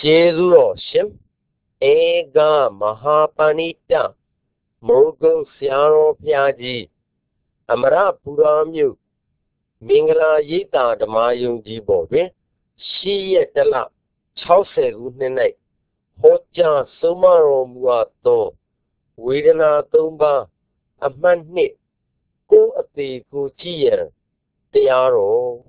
Jesu Shem Ega Mahapanita Mogo Siaro Piaji Amara Puramu Mingala Yita Damayung Jibo She Yetala Chause Unene Hoja Sumaro Muato Widana Tumba Amani Go at the Gujier Tiaro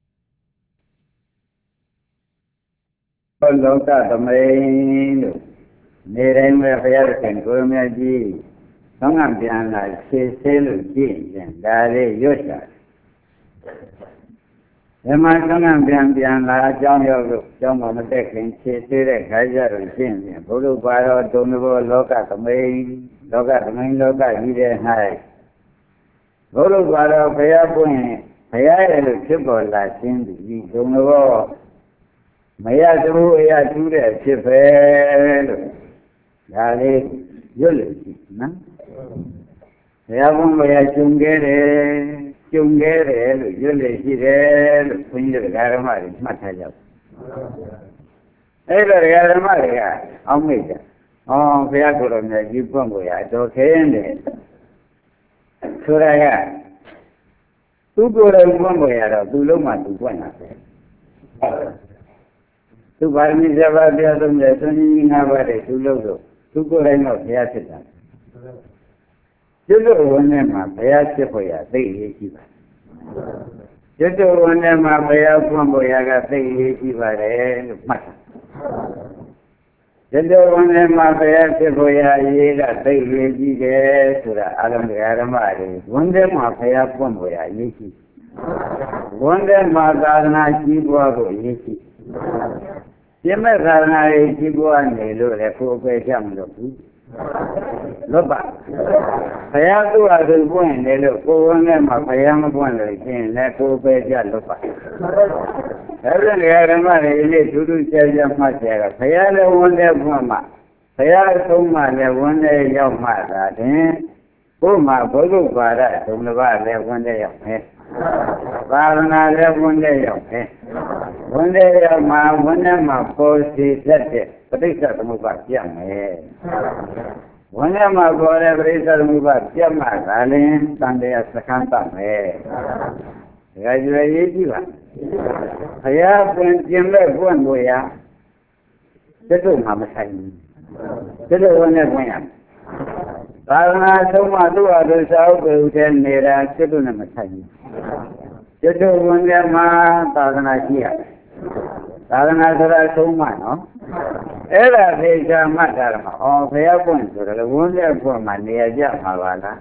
လောကသမိန်လို့နေတိုင်းပဲဘုရားရှင်ကိုရမကြီးသောင်းကပြန်လာရှေ့ဆဲလို့ကြည့်ရင်ဒါလေးရွတ်တာဓမ္မသောင်းကပြန်လာအကြောင်းရောက်လို့ကျောင်းမမတက်ခင်ရှေ့ဆဲတဲ့ခါကြလို့ရှင်းပြန်ဘုရုပါတော်တုံတဘောလောကသမိန်လောကကြီးတဲ့၌ဘုရုပါတော်ဘုရားပွင့်ဘုရားရဲ့လို့ဖြစ်ပေါ်လာခြင်းဒီတုံတဘောမရသူအရာကျူးတဲ့ဖြစ်ပဲလို့ဒါလေးရွတ်လို့ရှိနော်ဘုရားဘုံဘုရားကျုံခဲ့တယ်လို့ရွတ်လို့ရှိတယ်လို့ခွင်းရတဲ့ဓမ္မတွေမှတ်ထားကြပါအဲ့တော့ဓမ္မတွေကအောက်မိတ်တယ်ဘုရားကိုယ်တော်မြတ်ကြီးပွင့်ကိုရတော်ခဲတယ်ဆိုရကသူ့ကိုယ်တော်ပွင့်ကိုရတော့သူ့လုံးမှသူပွင့်တာပဲသူပါရမီ7ပါးတရားသုံးတယ်သွန်ကြီး5ပါးတဲ့သူလို့ဆိုသူကိုယ်တိုင်တော့ဘုရားဖြစ်တာကျွတ်တော်ဝန်ထဲမှာဘုရားဖြစ်ဖို့ရသိရေးရှိပါတယ်ကျွတ်တော်ဝန်ထဲမှာဘုရားဖွင့်ဖို့ရကသိရေးရှိပါတယ်လို့မှတ်တာကျွတ်တော်ဝန်ထဲမှာဘုရားဖြစ်ဖို့ရရေးကသိရေးရှိတယ်ဆိုတာအလုံးဓမ္မတွေဝန်ထဲမှာဘုရားဖွင့်ဖို့ရရေးရှိဝန်ထဲမှာသာသနာကြီးပွားဖို့ရေးရှိပြမဲ့သာသနာရေးကြီးပွားနေလို့လည်းကိုယ်ပဲကြမလို့ဘူးလွတ်ပါဘုရားသူ့အတူပွင့်နေလို့ကိုယ်ဝန်ထဲမှာဘုရားမပွင့်လို့ရှင်လည်းကိုယ်ပဲကြလွတ်ပါအဲ့ဒါလေဓမ္မတွေလေးထူးထူးခြားခြားမှတ်ကြတာဘုရားလည်းဝန်ထဲပွင့်မှဘုရားဆုံးမှလည်းဝန်ထဲရောက်မှသာတင်ကိုယ်မှာဘုရုပ်ပါဒဒုံလဘလည်းဝန်ထဲရောက်မယ်သာသနာလည်းဝန်ထဲရောက်မယ်ဝန်ထဲရောက်မှဝန်ထဲမှာပေါ်စီတတ်တဲ့ပဋိစ္စသမုပ္ပါပြတ်မယ်ဝန်ထဲမှာပေါ်တဲ့ပဋိစ္စသမုပ္ပါပြတ်မှသာလင်တန်တရားစခန်းတတ်မယ်ဒါကြွယ်ရေးကြည့်ပါဘုရားပြင်မဲ့ပွင့်ကိုရတတ်တော့မှမဆိုင်ဘူးတတ်တော့ဝန်ထဲပွင့်ရသာသနာဆုံးမှသူ့အတူစာအုပ်တွေထဲနေတာတတ်တော့နဲ့မဆိုင်ဘူးတတ်တော့ဝန်ထဲမှာသာသနာရှိရတယ်သာသနာဆိုတာဆုံးမနော်အဲ့ဒါသေချာမှတ်တာမှာဘုရားပွင့်ဆိုတော့ဝန်းတဲ့ပွင့်မှာနေရာကျမှာပါလား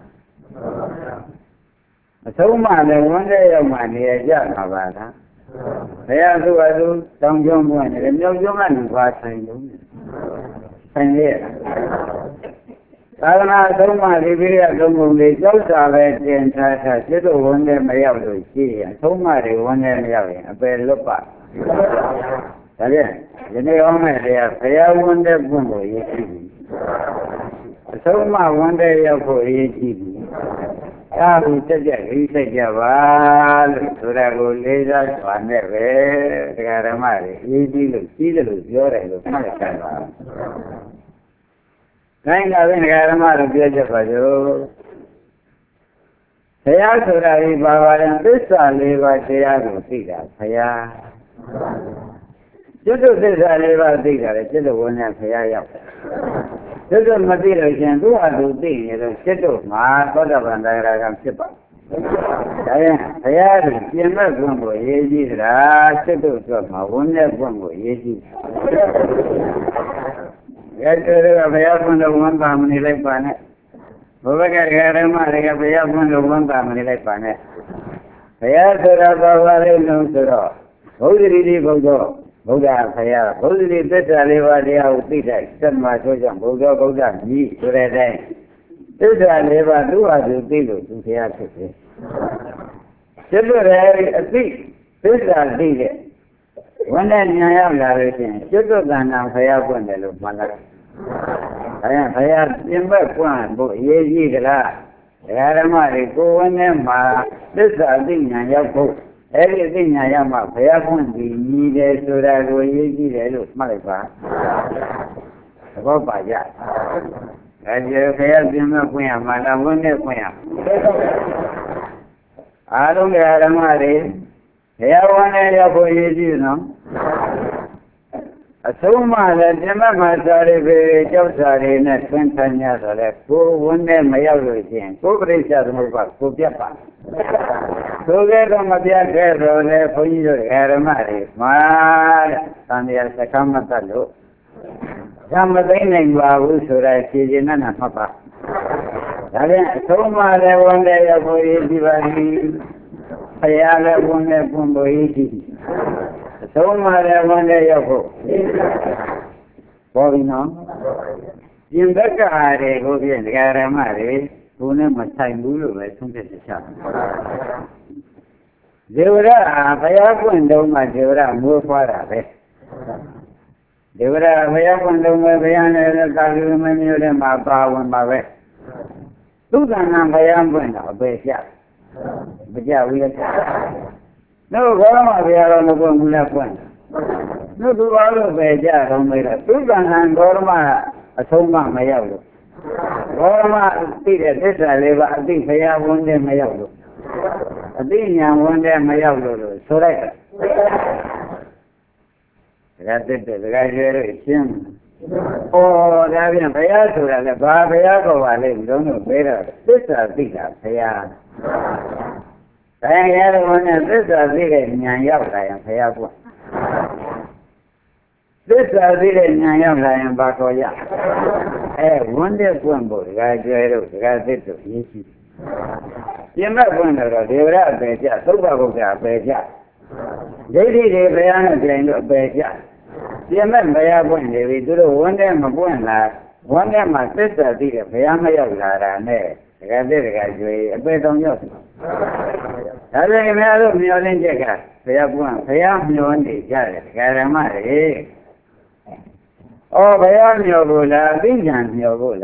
အဆုံးမလည်းဝန်းတဲ့ရောက်မှနေရာကျမှာပါလားဘုရားသူ့အတူတောင်ကျွန်းပွင့်တယ်မြောက်ကျွန်းကနေပါဆိုင်လို့ဆိုင်ရသာသနာဆုံးမဒီပြည့်ရသုံးပုံလေးကြောက်တာပဲတင်ထားစိတ်တော်ဝန်းတဲ့မရောက်လို့ရှိရင်ဆုံးမတွေဝန်းတဲ့မရောက်ရင်အပယ်လွတ်ပါဒါဖြင့်ဒီနေ့အောင်မဲ့တရားဘုရားဝန်တဲ့ပွင့်ကိုရေးကြည့်ပြီအဆုံးမဝန်တဲ့ရောက်ဖို့ရေးကြည့်ပြီဒါကိုတက်ကြရိစိတ်ကြပါလို့ဆိုတာကိုလေးစားစွာနဲ့ပဲတရားဓမ္မတွေရေးကြည့်လို့ကြီးတယ်လို့ပြောတယ်လို့မှတ်ကြပါခိုင်းတာပဲတရားဓမ္မတို့ပြောချက်ပါစို့ဘုရားဆိုတာဒီဘာပါလဲသစ္စာ၄ပါးတရားကိုသိတာဘုရားကျွတ်သစ္စာ၄ပါးသိတာလေကျွတ်ဝန်နဲ့ဘုရားရောက်ကျွတ်မသိလို့ရှင်သူ့အတူသိနေလို့ကျွတ်မှာသောတာပန်တရားကံဖြစ်ပါဒါရင်ဘုရားကပြင်မဲ့ဘုံကိုရေးကြည့်တာကျွတ်အတွက်မှာဝန်နဲ့ဘုံကိုရေးကြည့်ရဲ့တွေကဘုရားဘုံတော်ဝန်ပါမနေလိုက်ပါနဲ့ဘုရားကဓမ္မတွေကဘုရားဘုံတော်ဝန်ပါမနေလိုက်ပါနဲ့ဘုရားဆိုတာဘာပါလဲလို့ဆိုတော့ဘုဒ္ဓရီတိဘုဒ္ဓဘုရားဘုရားဘုဒ္ဓရီသစ္စာလေးပါးတရားကိုသိတဲ့စက်မှာဆိုကြောင့်ဘုရားကြီးဆိုတဲ့အတိုင်းသစ္စာလေးပါးသူ့ဟာသူသိလို့သူဘုရားဖြစ်တယ်ကျွတ်တယ်အသိသစ္စာသိတဲ့ဝန်နဲ့ဉာဏ်ရောက်လာလို့ရှိရင်ကျွတ်ကံနာဘုရားပွင့်တယ်လို့မှတ်လိုက်ဒါကြောင့်ဘုရားပြင်ဘက်ပွင့်ဖို့အရေးကြီးကြလားဓမ္မတွေကိုယ်ဝန်နဲ့မှာသစ္စာသိဉာဏ်ရောက်ဖို့ everything I am a fair one, we needed so that we did a look, Malika. About by that. And you have been a queen, Madame Queen. I don't get a married. Here one area for you know. So much that Jemma Sari, Josari, and 20 years left. Go one day, my other thing. Go break out of my back, go Japan. So get on my dear girl there for you to have a marriage. My son, yes, I come at the look. Some of the name was so that she didn't have papa. So much that one day for you, I have one day from Boiti. So much that one day ago. What in the car, they go in the Garamari, who never time Bulu, I think it's a shop. They were a Payako and Doma, they were a more for a They were a Payako and Doma, Bayana, Kalu, and my power and my way. Two can number Yambo, but yeah, we are. No, Rama, we are on the one left one. No, to all of the jar on the Sudan and Gorma, a Soma Mayago. Gorma, Peter, this I live, I think they have one day Mayago. I think one day Mayago, so that. That's it, the guy here is him. Oh, that is a Payato, the Babayago, I don't know better. This is a big affair. I had one of this are really Nyayam, Payabo. This are really Nyayam, Lion Bakoya. Eh, one day, one boy, I got it to easy. You might wonder, they were out there, so Baboga, Beja. They did a Bayana Jane of Beja. You remember, I went there, we do one day, my boy, one day, my sister did a Payama Yara, and there. I did a bit on yours. I don't know, million jacket. They have one, they have no one, they got it. Garamari. Oh, they are no good, I've been on your good.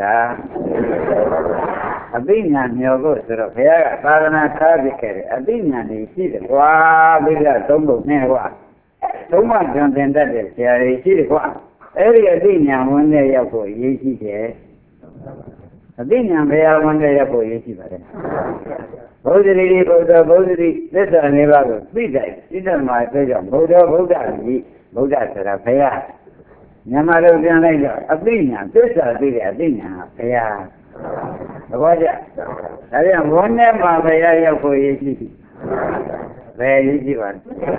I've been on your good, so if I got a cardiac, I've been on the city. Wow, we got Tombo Newa. So much on that is there, a city. Area Dina, one day of Yechi. I think I'm very one day for you. Bodhi, this is never 3 days. This is my pleasure. Buddha said, I pay out. Yamado later, a billion, this is a billion, pay out. What is I am one name of a for you. Very easy one.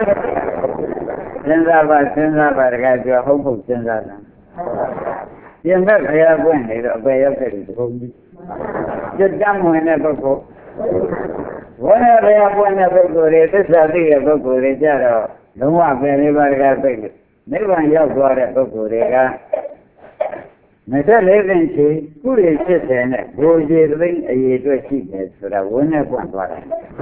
Send out by the guy to a hopeful send out. You never have went a way of it. Just come whenever go. Whenever I have whenever go, this is a big book, no one very got big. Never young got a book. Mr. Levinci, who is sitting at Rosie, a year to see it, so that whenever one water.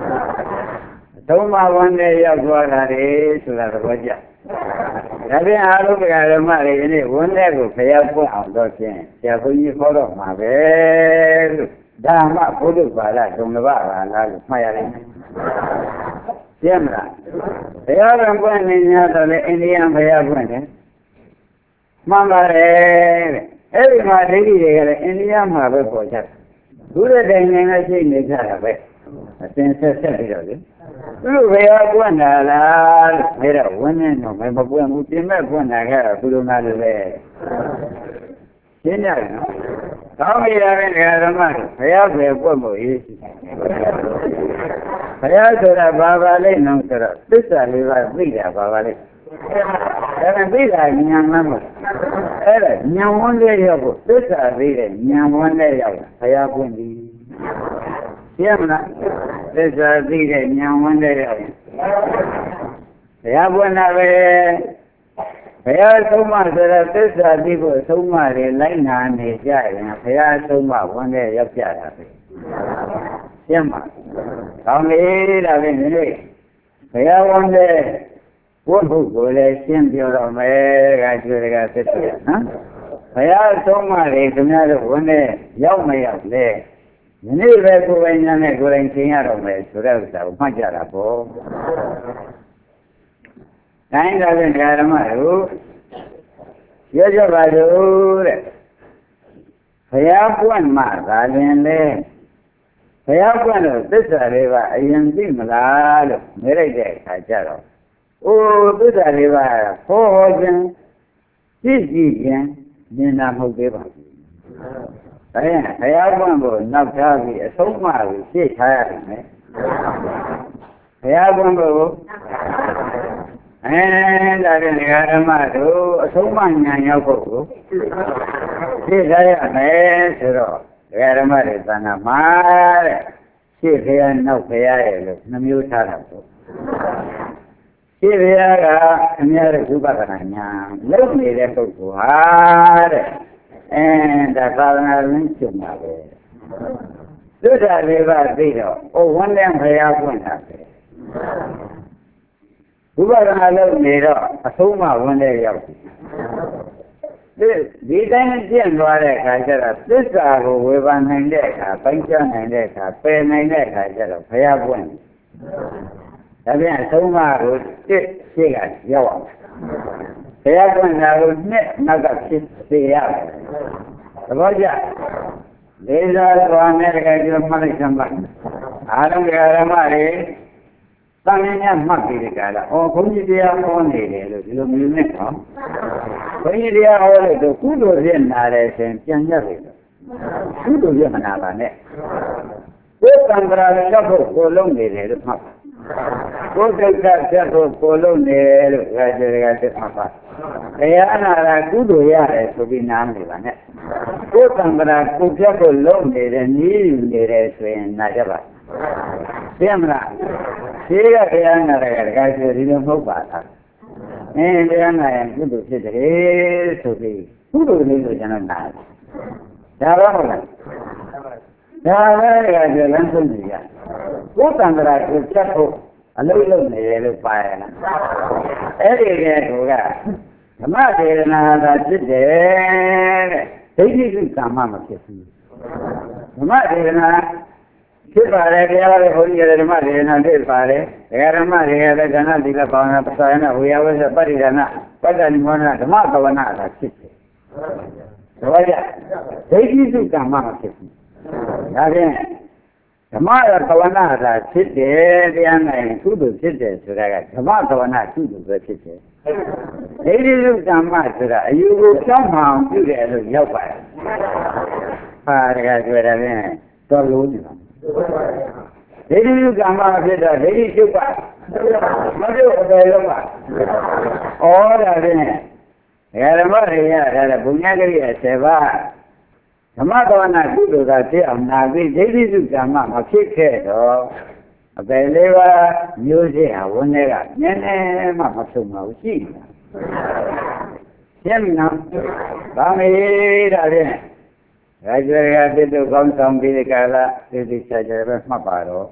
Toma one day of water is so that was just. Every hour we are married, one day will pay up for our daughter. Carefully follow my bed. Damn, I put it by that on the bar and I was firing. Siemra. They are going in the Indian way of winter. Mamma, every my lady, Indian mother for that. Do the thing and I think they got away. I think that's it. We are one that made a woman, no member when we met when I had a good amount of air. You know, how many have a money? I have a woman. I have to have Baba no, sir. This I live at Vida, Baba. And Vida, young member. Young one day ago. This I read it, young one day ago. I have one. Siemna, this is the young one day. They have one of a. They are so much that this are people so much like Nan is and they are so much one day of Jarabi. Siemma, come here, I mean, they are one day. What book will I send you on my graduate? They are so much, it's another one day, young may have there. နေ့ပဲကိုယ်ပိုင်ညာနဲ့ကိုယ်တိုင်သင်ရတော့မယ်ဆိုတဲ့ဥစ္စာကိုမှတ်ကြတာပေါ့တိုင်းသာဖြင့်ဓမ္မတို့ပြောကြပါလို့တဲ့ဘုရားပွင့်မှသာလျှင်လေဘုရားပွင့်လို့သစ္စာလေးပါအရင်သိမလားလို့မေးလိုက်တဲ့အခါကျတော့အိုးသစ္စာလေးပါဟောခြင်းကြည့်ခြင်းမြင်တာမဟုတ်သေးပါဘူး။ဒါရင်ဘုရားပွင့်ကိုနောက်ထားပြီးအဆုံးအမကိုရှေ့ထားရတယ်မယ်။ဘုရားပွင့်ကိုဒါဖြင့်ဓမ္မတို့အဆုံးအမဉာဏ်ရောက်ဖို့ကိုရှေ့ထားရမယ်ဆိုတော့ဓမ္မတွေသံဃာမှာတဲ့ရှေ့ဘုရားနောက်ဘုရားရဲ့လို့နှမျိုးထားတာပေါ့ရှေ့ဘုရားကအများရဲ့ဥပဒနာညာလုံနေတဲ့ပုဂ္ဂိုလ်ဟာတဲ့ဒါသာသနာ့ရင်းကျုံတာပဲသုဒ္ဓလေးပါသိတော့ဝန်းတဲ့ဘုရားပွင့်တာပဲဥပဒနာလုံနေတော့အဆုံးမဝန်းတဲ့ရောက်ဒီတိုင်းကျင့်သွားတဲ့အခါကျတော့သစ္စာကိုဝေဖန်နိုင်တဲ့အခါပိုင်းခြားနိုင်တဲ့အခါပယ်နိုင်တဲ့အခါကျတော့ဘုရားပွင့်ဒါပြန်အဆုံးအမကိုတစ်ရှိကရောက်အောင်ဘုရားပွင့်တာကိုနှစ်နောက်ကဖြစ်စေရတယ်သဘောကျလေးစားတော်နဲ့တကယ်ကျမှတ်လိုက်စမ်းပါအားလုံးဓမ္မတွေသံဉာဏ်မှတ်ပြီးကြတာဘုန်းကြီးတရားဟောနေတယ်လို့ဒီလိုမျိုးနဲ့ဟောဘုန်းကြီးတရားဟောလို့ကုသိုလ်ဖြစ်နာတယ်ဆိုရင်ပြန်ရတယ်ကုသိုလ်ပြမနာပါနဲ့ကိုယ်တံ္ဍရာရောက်ဖို့ကိုလုံးနေတယ်လို့မှတ်ကိုယ်ဒုက္ခဆက်ဖို့ကိုလုံးနေတယ်လို့ဒါကြတဲ့ကသက်မှတ်ပါတရားနာတာကုသိုလ်ရတယ်ဆိုပြီးနားနေပါနဲ့ကိုယ်တံ္ဍရာကိုပြတ်ဖို့လုံးနေတယ်နည်းယူနေတယ်ဆိုရင်နာကြပါသိမလားရှိကတရားနာတဲ့ကဆိုဒီလိုမဟုတ်ပါဘူးတရားနာရင်ကုသိုလ်ဖြစ်တယ်ဆိုပြီးကုသိုလ်လေးကိုကျွန်တော်နာဒါတော့ဟုတ်လားဒါပဲကကျလမ်းဆုံးကြည့်ရကိုယ်တန်ត្រာကိုချက်ဖို့အလုံးလုံးနေတယ်လို့ပါရလားအဲ့ဒီကကူကဓမ္မဒေသနာသာဖြစ်တယ်တဲ့ဒိဋ္ဌိကကာမမဖြစ်ဘူးဓမ္မဒေသနာဖြစ်ပါတယ်တရားလည်းဘုန်းကြီးဓမ္မဒေသနာဖြစ်ပါတယ်ဓမ္မတွေကလည်းဒါနသီလဘာဝနာပသယနာဝေယဝဆပရိဒါနပတ္တနိမောဒနာဓမ္မကဝနာသာဖြစ်တယ်ဆိုတော့ဒိဋ္ဌိစုကာမမဖြစ်ဘူးဒါဖြင့်ဓမ္မရကဝနာသာဖြစ်တယ်တရားနိုင်ကုသိုလ်ဖြစ်တယ်ဆိုတာကဓမ္မကဝနာကုသိုလ်ပဲဖြစ်တယ်ဒိဋ္ဌိစုကာမဆိုတာအယူကိုကြောင်းမှအောင်ပြုတယ်လို့ရောက်ပါတယ်ဟာတကယ်ဆိုရတဲ့တော်လို့နေတာဒိဋ္ဌိကမ္မဖြစ်တော့ဒိဋ္ဌိချုပ်ပါမပြုတ်တယ်လို့ပါဩဒါဖြင့်ဓမ္မတွေရတာဘုညာကရိယာ7ပါးဓမ္မကဝနာကုသိုလ်သာဖြစ်အောင်နာပြီးဒိဋ္ဌိစုကမ္မမဖြစ်ခဲ့တော့အပယ်လေးပါးမျိုးစေ့ဟာဝန်းတွေကနည်းနည်းမှမဆုံးပါဘူးရှိနေတာရှင်းပြီနော်ဒါမေးဒါဖြင့်ရာဇဝရကတိတို့ကောင်းဆောင်ပြီးဒီကလာသိသိချာချာပဲမှတ်ပါတော့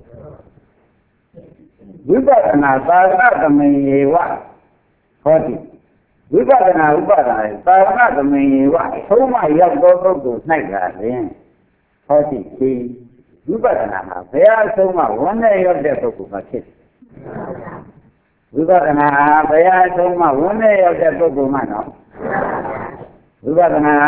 ဝိပဿနာသာသနာသမေယဝဟောတိဝိပဿနာဥပဒနာသာသနာသမေယဝသုံးမရောက်သောပုဂ္ဂိုလ်၌ကလင်ဟောတိဒီဝိပဿနာမှာဘုရားသုံးမဝန်းနဲ့ရောက်တဲ့ပုဂ္ဂိုလ်မှာဖြစ်ဝိပဿနာဘုရားသုံးမဝန်းနဲ့ရောက်တဲ့ပုဂ္ဂိုလ်မှာနော်ဝိပဿနာ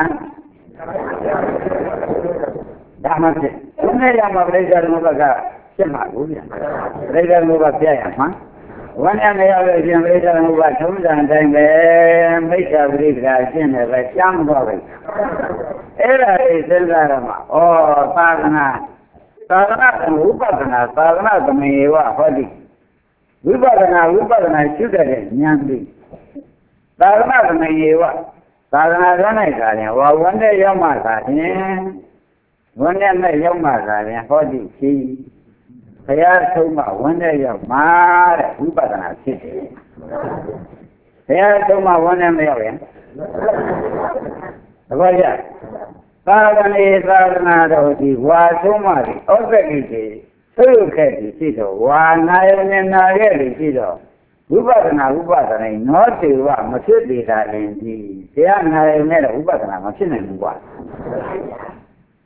ဒါမှဖြစ်သူနဲ့ရမှာပြိဿဓမ္မဘကဖြစ်မှာဘူးဗျာပြိဿဓမ္မဘပြရမှာဝမ်းရမရလို့ရှင်ပြိဿဓမ္မဘထုံးစံတိုင်းပဲမိစ္ဆာပရိက္ခာရှင်းတယ်ပဲရှင်းတော့ပဲအဲ့ဒါလေးစဉ်းစားရမှာသာသနာဝိပဿနာသာသနာသမေယဝဟောတိဝိပဿနာရှုတဲ့ဉာဏ်ပြီးသာသနာသမေယဝသာသနာ့တွင်၌သာရင်ဝန္တဲ့ရောက်မှသာရင်ဝန္တဲ့မဲ့ရောက်မှသာရင်ဟောတိရှိဘုရားဆုံးမဝန္တဲ့ရောက်မှတဲ့ဝိပဿနာဖြစ်တယ်ဘုရားဆုံးမဝန္တဲ့မရောက်ရင်သဘောကျသာသနာတော်ဒီဝါဆုံးမဒီဩဇကိတိသို့ခဲ့ပြီးရှိတော့ဝါနာယနဲ့နာခဲ့ပြီးရှိတော့ဝိပဿနာနောတေဝမဖြစ်သေးတာလည်းဒီတရားနာရည်နဲ့ဥပဒနာမဖြစ်နိုင်ဘူးကွာ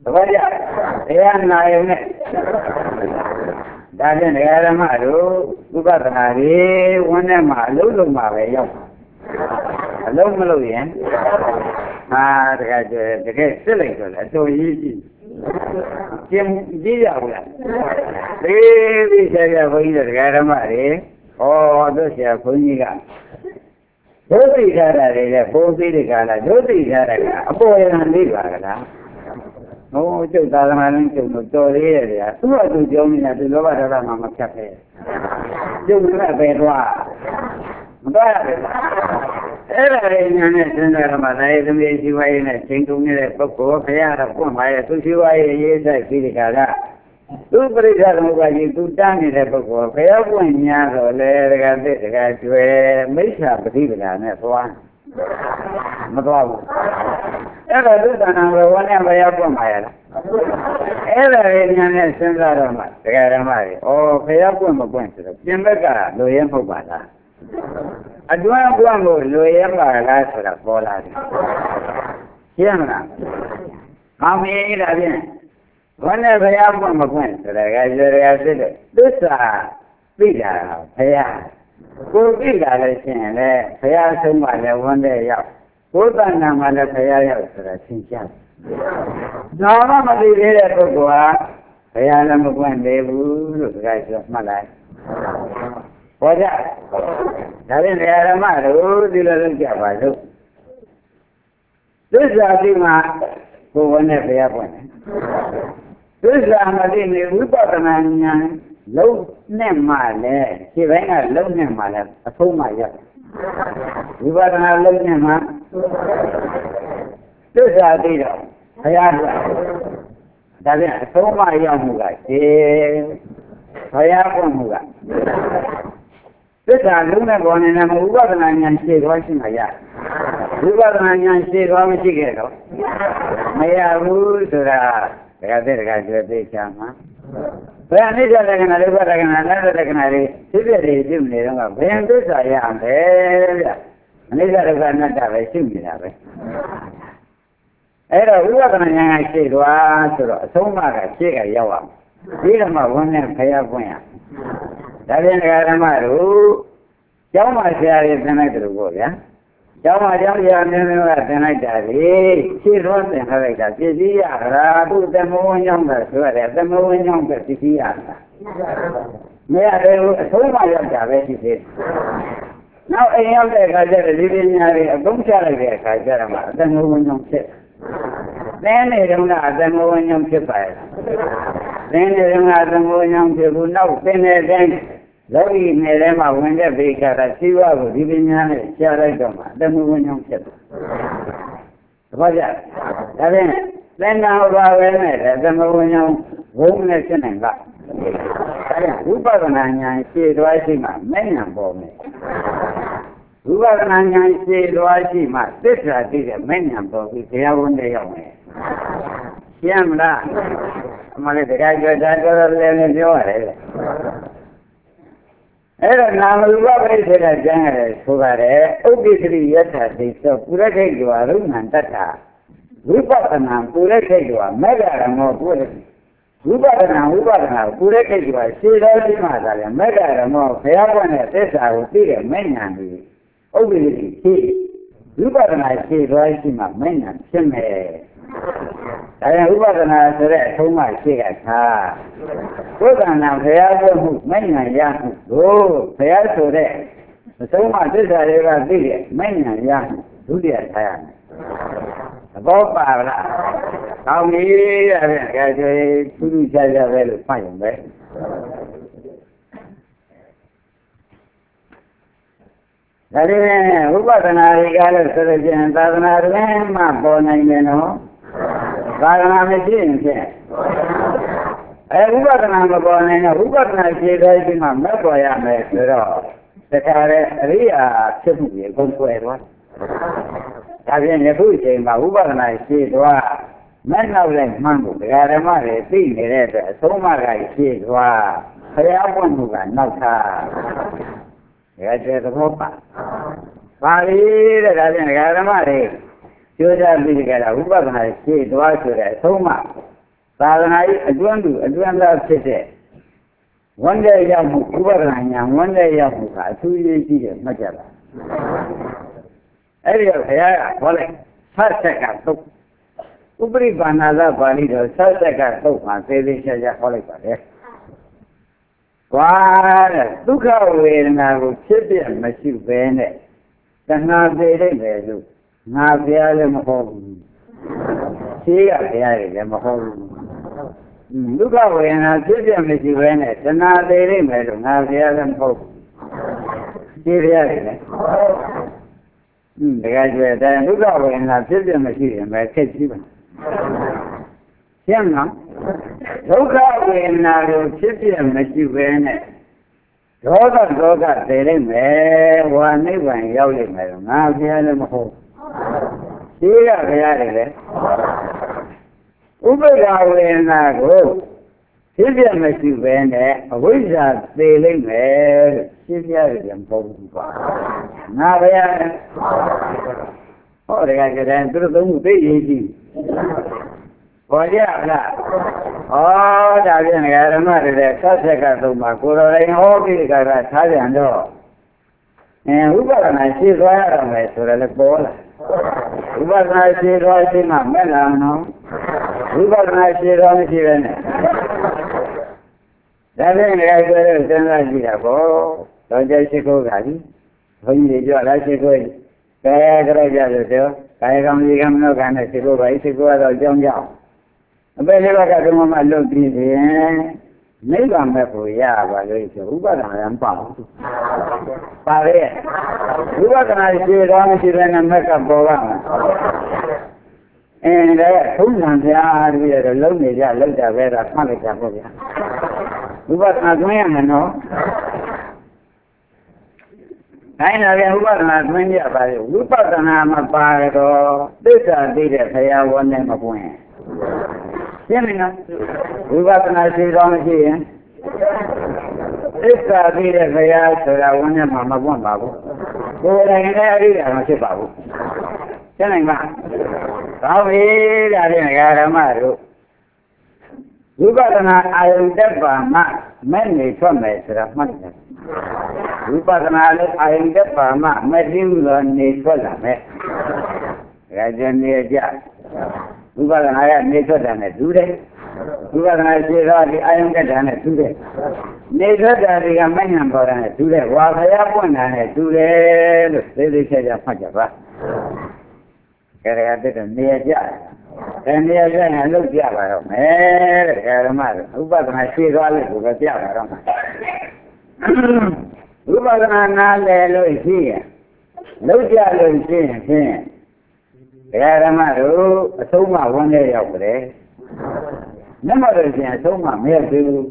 ဘာကြတရားနာရုံနဲ့ဒါဖြင့်ဒကာဓမ္မတို့ဥပဒနာတွေဝန်းထဲမှာအလုံးလုံးမှာပဲရောက်အလုံးမလို့ရင်ဟာတကယ်စစ်လိုက်တော့လေအတော်ကြီးကြီးကျင်းကြည့်ရဘူးလားပြီးဆရာဘုန်းကြီးတို့ဒကာဓမ္မတွေဟောတို့ဆရာဘုန်းကြီးကဒုတိယထားတာတွေလည်းပုံစည်းတကလားဒုတိယထားတာကအပေါ်ရံလေးပါကလားဟိုကျုပ်သာသနာ့ကျုပ်တို့တော်သေးရဲ့ဗျာသူ့အတူကြောင်းနေတာဒီလောဘဒေါသမှာမဖြတ်ခဲ့ကျုပ်ကပဲသွားမသွားရဘူးအဲ့ဒါလေးညာနဲ့စဉ်းစားရမှာလည်းသမီးရှိဝါရေးနဲ့ချိန်တုံနေတဲ့ပုဂ္ဂိုလ်ခရရတော့ပွင့်ပါရဲ့သူရှိဝါရေးရေးဆိုင်ပြီးဒီကကသူပရိစ္ဆေသမုပ္ပါကြီးသူတန်းနေတဲ့ပုဂ္ဂိုလ်ခရပွင့်ညာတော့လေတကသစ်တကကျွဲမိစ္ဆာပฏิပဒါနဲ့သွားမသွားဘူးအဲ့တော့သုတ္တနာဘဝနဲ့ဘယ်ရောက်ပွင့်ပါရလားအဲ့ဒါလေးညာနဲ့စဉ်းစားတော့မှတကယ်ဓမ္မတွေဩခရပွင့်မပွင့်ဆိုတော့ပြင်ဘက်ကလိုရဲမဟုတ်ပါလားအတွင်းပွင့်ကိုလိုရဲပါလားဆိုတာပေါ်လာတယ်ရှင်းမလားမောင်မင်းဒါဖြင့်ဘာနဲ့ဘုရားပွင့်မပွင့်ဆိုတာကကျေရစစ်တဲ့သစ္စာသိတာဘုရားကိုသိတာလည်းရှင်းလေဘုရားဆုံးမှလည်းဝန်းတဲ့ရောက်ကိုယ်တဏ္ဍာမှလည်းဘုရားရောက်ဆိုတာရှင်းချတယ်တော့မသိသေးတဲ့ပုဂ္ဂိုလ်ဟာဘုရားလည်းမပွင့်သေးဘူးလို့ဒါကြဆိုမှတ်လိုက်ဟောကြဒါဖြင့်ဓမ္မတို့ဒီလိုလုပ်ကြပါစို့သစ္စာသိမှကိုယ်ဝန်းနဲ့ဘုရားပွင့်တယ်သစ္စာမသိနေဝိပဿနာဉာဏ်လုံးနဲ့မှလည်းခြေပိုင်းကလုံးနဲ့မှလည်းအဆုံးမှရတယ်ဝိပဿနာလုံးနဲ့မှသစ္စာသိတော့ဘုရားကဒါပြန်အဆုံးမှရောက်မှုကခြေဘုရားပွင့်မှုကသစ္စာလုံးနဲ့ပေါ်နေတယ်ဝိပဿနာဉာဏ်ရှေ့သွားရှိမှရဝိပဿနာဉာဏ်ရှေ့သွားမရှိခဲ့တော့မရဘူးဆိုတာတကယ်တကယ်ကျွေးသေးချာမှာဘယ်အနိစ္စလက္ခဏာဒုက္ခလက္ခဏာအနတ္တလက္ခဏာတွေဖြစ်ဖြစ်တွေပြုနေတော့ဘယ်သစ္စာရအောင်လဲဗျအနိစ္စဒုက္ခအနတ္တပဲရှိနေတာပဲအဲ့တော့ဝိပဿနာဉာဏ်ကရှေ့သွားဆိုတော့အဆုံးအမကရှေ့ကရောက်အောင်ပြီးတော့မှဝန်းနဲ့ဖျားပွင့်ရဒါဖြင့်ဓမ္မတို့ကျောင်းမှာဆရာတွေသင်လိုက်တယ်လို့ပေါ့ဗျာကျောင်းမှာကျောင်းဆရာမျိုးမျိုးကသင်လိုက်တာလေရှေ့သွားသင်ထားလိုက်တာပစ္စည်းရတာသူ့သမဝင်းကြောင့်ပဲဆိုရတယ်သမဝင်းကြောင့်ပဲပစ္စည်းရတာမရတယ်အဆုံးမရောက်တာပဲရှိသေးတယ်နောက်အိမ်ရောက်တဲ့အခါကျတော့ဒီပညာတွေအသုံးချလိုက်တဲ့အခါကျတော့မှအသမဝင်းကြောင့်ဖြစ်သင်နေတုန်းကအသမဝင်းကြောင့်ဖြစ်ပါရဲ့သင်နေတုန်းကအသမဝင်းကြောင့်ဖြစ်ဘူးနောက်သင်နေတဲ့လောကီနယ်ထဲမှာဝင်တဲ့ဘေကတာရှိဝါကိုဒီပညာနဲ့ရှားလိုက်တော့မှသမဝင်းကြောင့်ဖြစ်တယ်။ဘာကြ။ဒါဖြင့်သင်္နာဘာဝဲနဲ့သမဝင်းကြောင့်ဘုံနဲ့ရှင်းနိုင်ကဒါဖြင့်ဝိပဿနာဉာဏ်ရှင်းသွားရှိမှမဲ့ဉာဏ်ပေါ်မယ်။ဝိပဿနာဉာဏ်ရှင်းသွားရှိမှသစ္စာသိတဲ့မဲ့ဉာဏ်ပေါ်ပြီးဘုရားဝန်းထဲရောက်မယ်။ရှင်းမလား။အမှန်လည်းတရားကြတာတော်လည်းပြောရတယ်လေ။အဲ့တော့နာမရူပပရိစ္ဆေဒကျမ်းရတယ်ဆိုပါတယ်ဥပ္ပိသရိယထာသိသောပုရခိတ်ကဝရုဏံတတ္ထဝိပဿနာပုရခိတ်ကဝမေဃရမောပုရဝိပဿနာပုရခိတ်ကဝရှေတော်ရှိမှသာလေမေဃရမောဘုရားပွင့်တဲ့သစ္စာကိုသိတဲ့မဉ္ဇဏ်ကြီးဥပ္ပိသရိရှိဝိပဿနာရှေတော်ရှိမှမဉ္ဇဏ်ဖြစ်မယ်ဒါကြောင့်ဥပဒနာဆိုတဲ့အဆုံးမရှိကထားဘုရားနာဘုရားပြောမှုမဉ္ဇဏ်ရမှုကိုဘုရားဆိုတဲ့အဆုံးမသစ္စာတွေကသိတဲ့မဉ္ဇဏ်ရမှုဒုတိယထားရမယ်သဘောပါလားကောင်းပြီတဲ့ကဲဆိုသူသူချာချာပဲလို့မှတ်ရင်ပဲဒါတွေနဲ့ဥပဒနာတွေကလည်းဆိုလို့ရှိရင်သာသနာ့တွင်မှပေါ်နိုင်တယ်နော်သာသနာမရှိရင်ဖြင့်ဥပဒနာမပေါ်နိုင်တော့ဥပဒနာဖြေတဲ့ဒီမှာမက်ပေါ်ရမယ်ဆိုတော့တခါတည်းအရိယာဖြစ်မှုရေကုန်ွယ်သွားဒါဖြင့်ယခုအချိန်မှာဥပဒနာဖြေသွားမက်နောက်လိုက်မှန်းဖို့ဒကာဓမ္မတွေသိနေတဲ့အတွက်အဆုံးအမကဖြေသွားဘုရားပွင့်မှုကနောက်ထားဒါကျသဘောပါဠိတဲ့ဒါဖြင့်ဒကာဓမ္မတွေကျိုးစားပြီးကြတာဥပဒနာရှေ့သွားဆိုတဲ့အဆုံးမသာသနာ့အတွန်းသူအတွန်းသားဖြစ်တဲ့ဝန္တဲ့ရောက်မှုဥပဒနာညာဝန္တဲ့ရောက်မှုကအထူးရေးကြီးတယ်မှတ်ကြပါအဲ့ဒီတော့ဘုရားကခေါ်လိုက်ဆက်ဆက်ကသုတ်ဥပရိပါဏာသပါဠိတော်ဆက်ဆက်ကသုတ်မှာသေးသေးချာချာခေါ်လိုက်ပါလေ။ဘာလဲဒုက္ခဝေဒနာကိုဖြစ်ပြမရှိဘဲနဲ့တဏှာသေးတဲ့ပဲလို့ငါဘုရားလည်းမဟုတ်ဘူး။ရှိကဘုရားလည်းမဟုတ်ဘူး။ဒုက္ခဝေဒနာဖြစ်ပြမရှိဘဲနဲ့တဏှာသေးတဲ့ပဲလို့ငါဘုရားလည်းမဟုတ်ဘူး။ရှိဘုရားလည်းတကယ်ကျွဲတဲ့ဒုက္ခဝေဒနာဖြစ်ပြမရှိရင်ပဲခက်ရှိပါရှင်းလားဒုက္ခဝေဒနာကိုဖြစ်ပြမရှိဘဲနဲ့ဒေါသတည်လိုက်မယ်ဝါနိဗ္ဗာန်ရောက်လိမ့်မယ်ငါဘုရားလည်းမဟုတ်ရှိကဘုရားလည်းဥပ္ပဒါဝေဒနာကိုဖြစ်ပြမရှိဘဲနဲ့အဝိဇ္ဇာတည်လိုက်မယ်ရှင်းပြရတယ်မဟုတ်ဘူးကွာငါဘုရားဟောတကယ်ကြတဲ့သူတို့သုံးခုသိရေးကြည့်ပေါ်ကြလားဩဒါဖြင့်ဓမ္မတွေဆက်ဆက်ကသုံးပါကိုယ်တော်တိုင်ဟောပြီးကြတာထားပြန်တော့ဥပဒနာရှိသွားရမယ်ဆိုတော့လည်းပေါ်လာဥပဒနာရှိသွားရှိမှမဲ့လာနော်ဥပဒနာရှိသွားမရှိပဲနဲ့ဒါဖြင့်လည်းဆိုတော့စဉ်းစားကြည့်တာပေါ့တော့ကျရှိခိုးတာကြီးဘုန်းကြီးတွေပြောလားရှိခိုးကဲကြရကြလို့ပြောကာယကံဒီကံမနောကံနဲ့ရှိခိုးပါရှိခိုးတော့ကြောင်းကြောင်းအပေလေးဘက်ကသုံးမှလွတ်ပြီးရင်နိဗ္ဗာန်မဲ့ကိုရပါလို့ဆိုဥပဒနာမပေါ့ပါရဲ့ဥပဒနာရှိတော်မရှိတဲ့မက်ကပေါ်ပါမယ်ဒါထုံးစံပြားပြီးတော့လုံနေကြလောက်တာပဲဒါမှတ်လိုက်ကြပေါ့ဗျာဥပဒနာသွင်းရမယ်နော်တိုင်းလာပြန်ဥပဒနာသွင်းရပါလေဝိပဿနာမပါတော့သစ္စာသိတဲ့ဘုရားဝန်းနဲ့မပွင့်ရှင်းမလားဝိပဿနာရှိတော်မရှိရင်သစ္စာသိတဲ့ဘုရားဆိုတာဝန်းနဲ့မှမပွင့်ပါဘူးကိုယ်တိုင်လည်းအရိယာမဖြစ်ပါဘူးရှင်းနိုင်ပါကောင်းပြီဒါဖြင့်ဓမ္မတို့ဝိပဿနာအာယုတက်ပါမှမဲ့နေထွက်မယ်ဆိုတာမှတ်တယ်ဝိပဿနာလည်းအာယုတက်ပါမှမဲ့ပြီးတော့နေထွက်လာမယ်ဒါကြနေကြဝိပဿနာကနေထွက်တာနဲ့တူတယ်ဝိပဿနာရှိတော့ဒီအာယုတက်တာနဲ့တူတယ်နေထွက်တာတွေကမညံပေါ်တာနဲ့တူတယ်ဝါခရပွင့်တာနဲ့တူတယ်လို့သိသိချာချာမှတ်ကြပါကြရတဲ့နေကြနေရာကျရင်လုတ်ပြပါတော့မယ်တဲ့ဓမ္မဥပဒနာရှိသွားလို့ပဲပြပါတော့မယ်ဥပဒနာနားလည်လို့ရှိရင်လုတ်ပြလို့ရှိရင်ဖြင့်ဓမ္မတို့အဆုံးမဝန်းထဲရောက်တယ်နမလို့ရှိရင်အဆုံးမမရသေးဘူး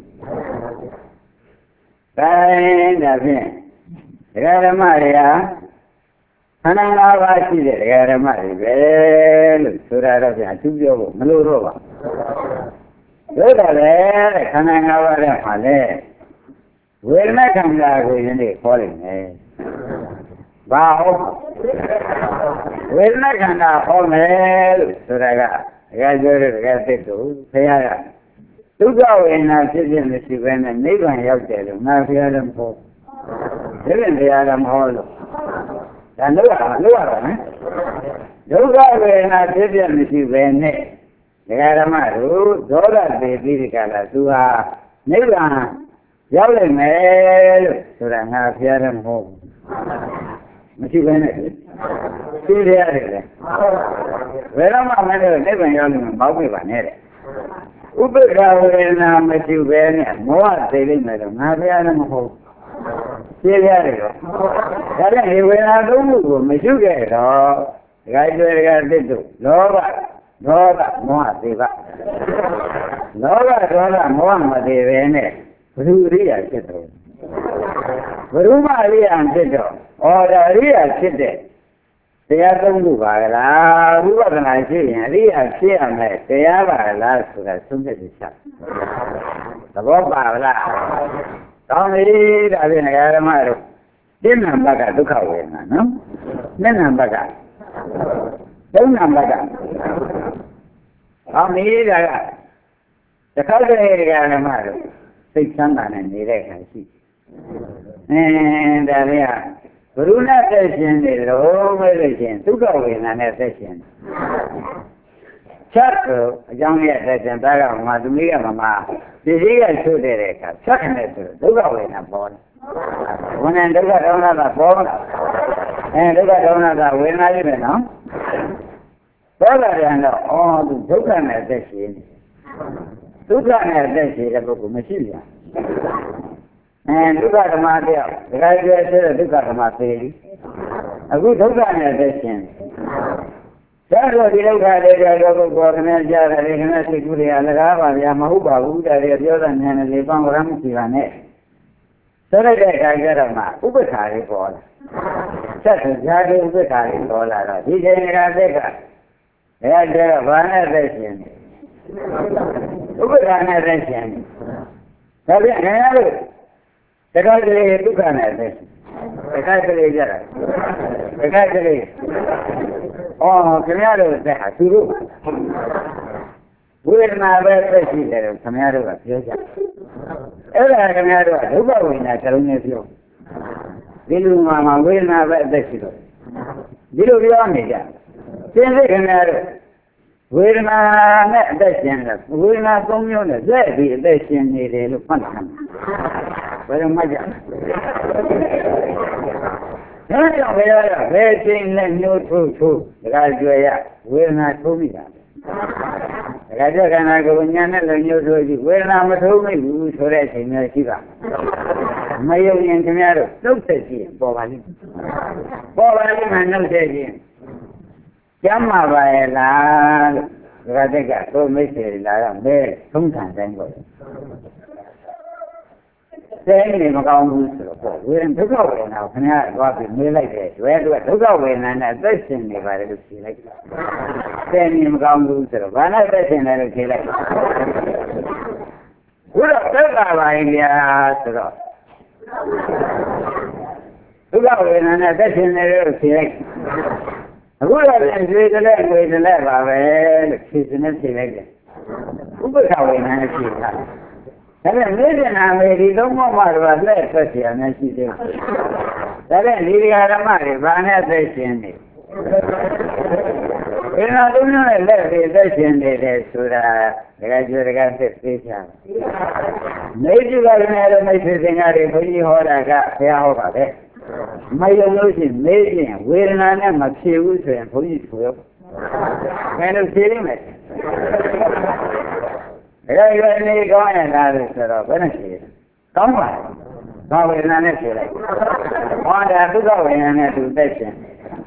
တိုင်းဒါဖြင့်ဓမ္မတွေဟာခန္ဓာ၅ပါးရှိတဲ့ဓမ္မတွေပဲလို့ဆိုတာတော့ပြန်သူပြောဖို့မလို့တော့ပါဘူးဒါတော့လေခန္ဓာ၅ပါးတဲ့မှာလေဝေဒနာခန္ဓာကိုယနေ့ခေါ်လိုက်မယ်ဘာဟုတ်ဝေဒနာခန္ဓာဟောမယ်လို့ဆိုတာကဒကာပြောတဲ့ဒကာသစ်တို့ဘုရားကဒုက္ခဝေဒနာဖြစ်ဖြစ်မရှိဘဲနဲ့နိဗ္ဗာန်ရောက်တယ်လို့ငါဘုရားလည်းမဟုတ်ဒီရင်ဘုရားလည်းမဟုတ်လို့ဒါလို့ရတော့နော်ဒုက္ခဝေဒနာဖြစ်ပြမရှိပဲနဲ့ဒကာဓမ္မတို့ဒေါသပေပြီးဒီကလာသူဟာနိဗ္ဗာန်ရောက်နိုင်မယ်လို့ဆိုတာငါဖျားတယ်မဟုတ်ဘူးမရှိပဲနဲ့သိရတယ်လေဘယ်တော့မှမနဲ့နိဗ္ဗာန်ရောက်လို့မပေါက်ပြပါနဲ့တဲ့ဥပ္ပခဝေဒနာမရှိပဲနဲ့မောဟသိလိမ့်မယ်လို့ငါဖျားတယ်မဟုတ်ရှင်းရတယ်တော့ဒါနဲ့ဒီဝေဒနာသုံးခုကိုမရှိခဲ့တော့ဒကာကျွဲဒကာသစ်တို့လောဘဒေါသမောဟသိပါလောဘဒေါသမောဟမသိပဲနဲ့ဘုသူရိယာဖြစ်တော့ဘုရုမရိယာဖြစ်တော့ဩဒါရိယာဖြစ်တဲ့တရားသုံးခုပါကလားဝိပဿနာရှိရင်ရိယာဖြစ်ရမယ်တရားပါလားဆိုတာသုံးသက်ချက်သဘောပါလားကောင်းပြီဒါဖြင့်ဓမ္မတို့တိဏ္ဍဘကဒုက္ခဝေဒနာနော်နှစ်နံဘကသုံးနံဘကကောင်းပြီဒါက The culture area, 600 and the and Bruna session is all religion, to go in an session. Chuck, young yet, and Baga, Madulia, Mamma, the real two director, Chuck and to go in a board. When I look at another board, and look at another when I even know. Brother and all the Dukan at the scene. Dukan at the scene, the book of Machilia. And look at the Madia, the guy said, look at the Madia. A good Dukan at the scene. That's what you look at it, I go for the Naja, the Nazi Kuria, the Rava, the Yamahuba, who are the Jordan and the Bangramki. So I get a map, Ubekari for such a Jari Ubekari for that. He didn't have that. They had their organization. Organization. The country took organization. The country is the country. Oh, Camaro is there. We will not have a president. Camaro is there. Every Camaro, who are we not telling you? Dilu Mama will not have a president. Dilu Yomija. We're not that we're not community. They need a function. Very much. We're saying that new true. We're not coming. Raja can I go in and you we're not told me for it in the Shiva. My young tomorrow, no taking, Bobali. Bobali, and no taking. Yama by la Radega, so message like a sometimes angle. Saying in Macau, we're in Togo now, can I go up in me like this? Where do I go in and address in the virus? Saying in Macau, one address in the like. What a third India, to go in and address in the like. Who are the language and level? She's an empty leg. Who was how in a sheet? And then listen, I made it no more was left, and she did. Then leaving out a marriage, ran at the shindy. We're not doing a left, the shindy, so that the graduate got the station. Maybe you got another message in a pretty hard I got there over there. My illusion, maybe, we're not a few and police will. Kind of feeling it. I may go and others set up, and come on. Go in an issue. Want to go in and have to station.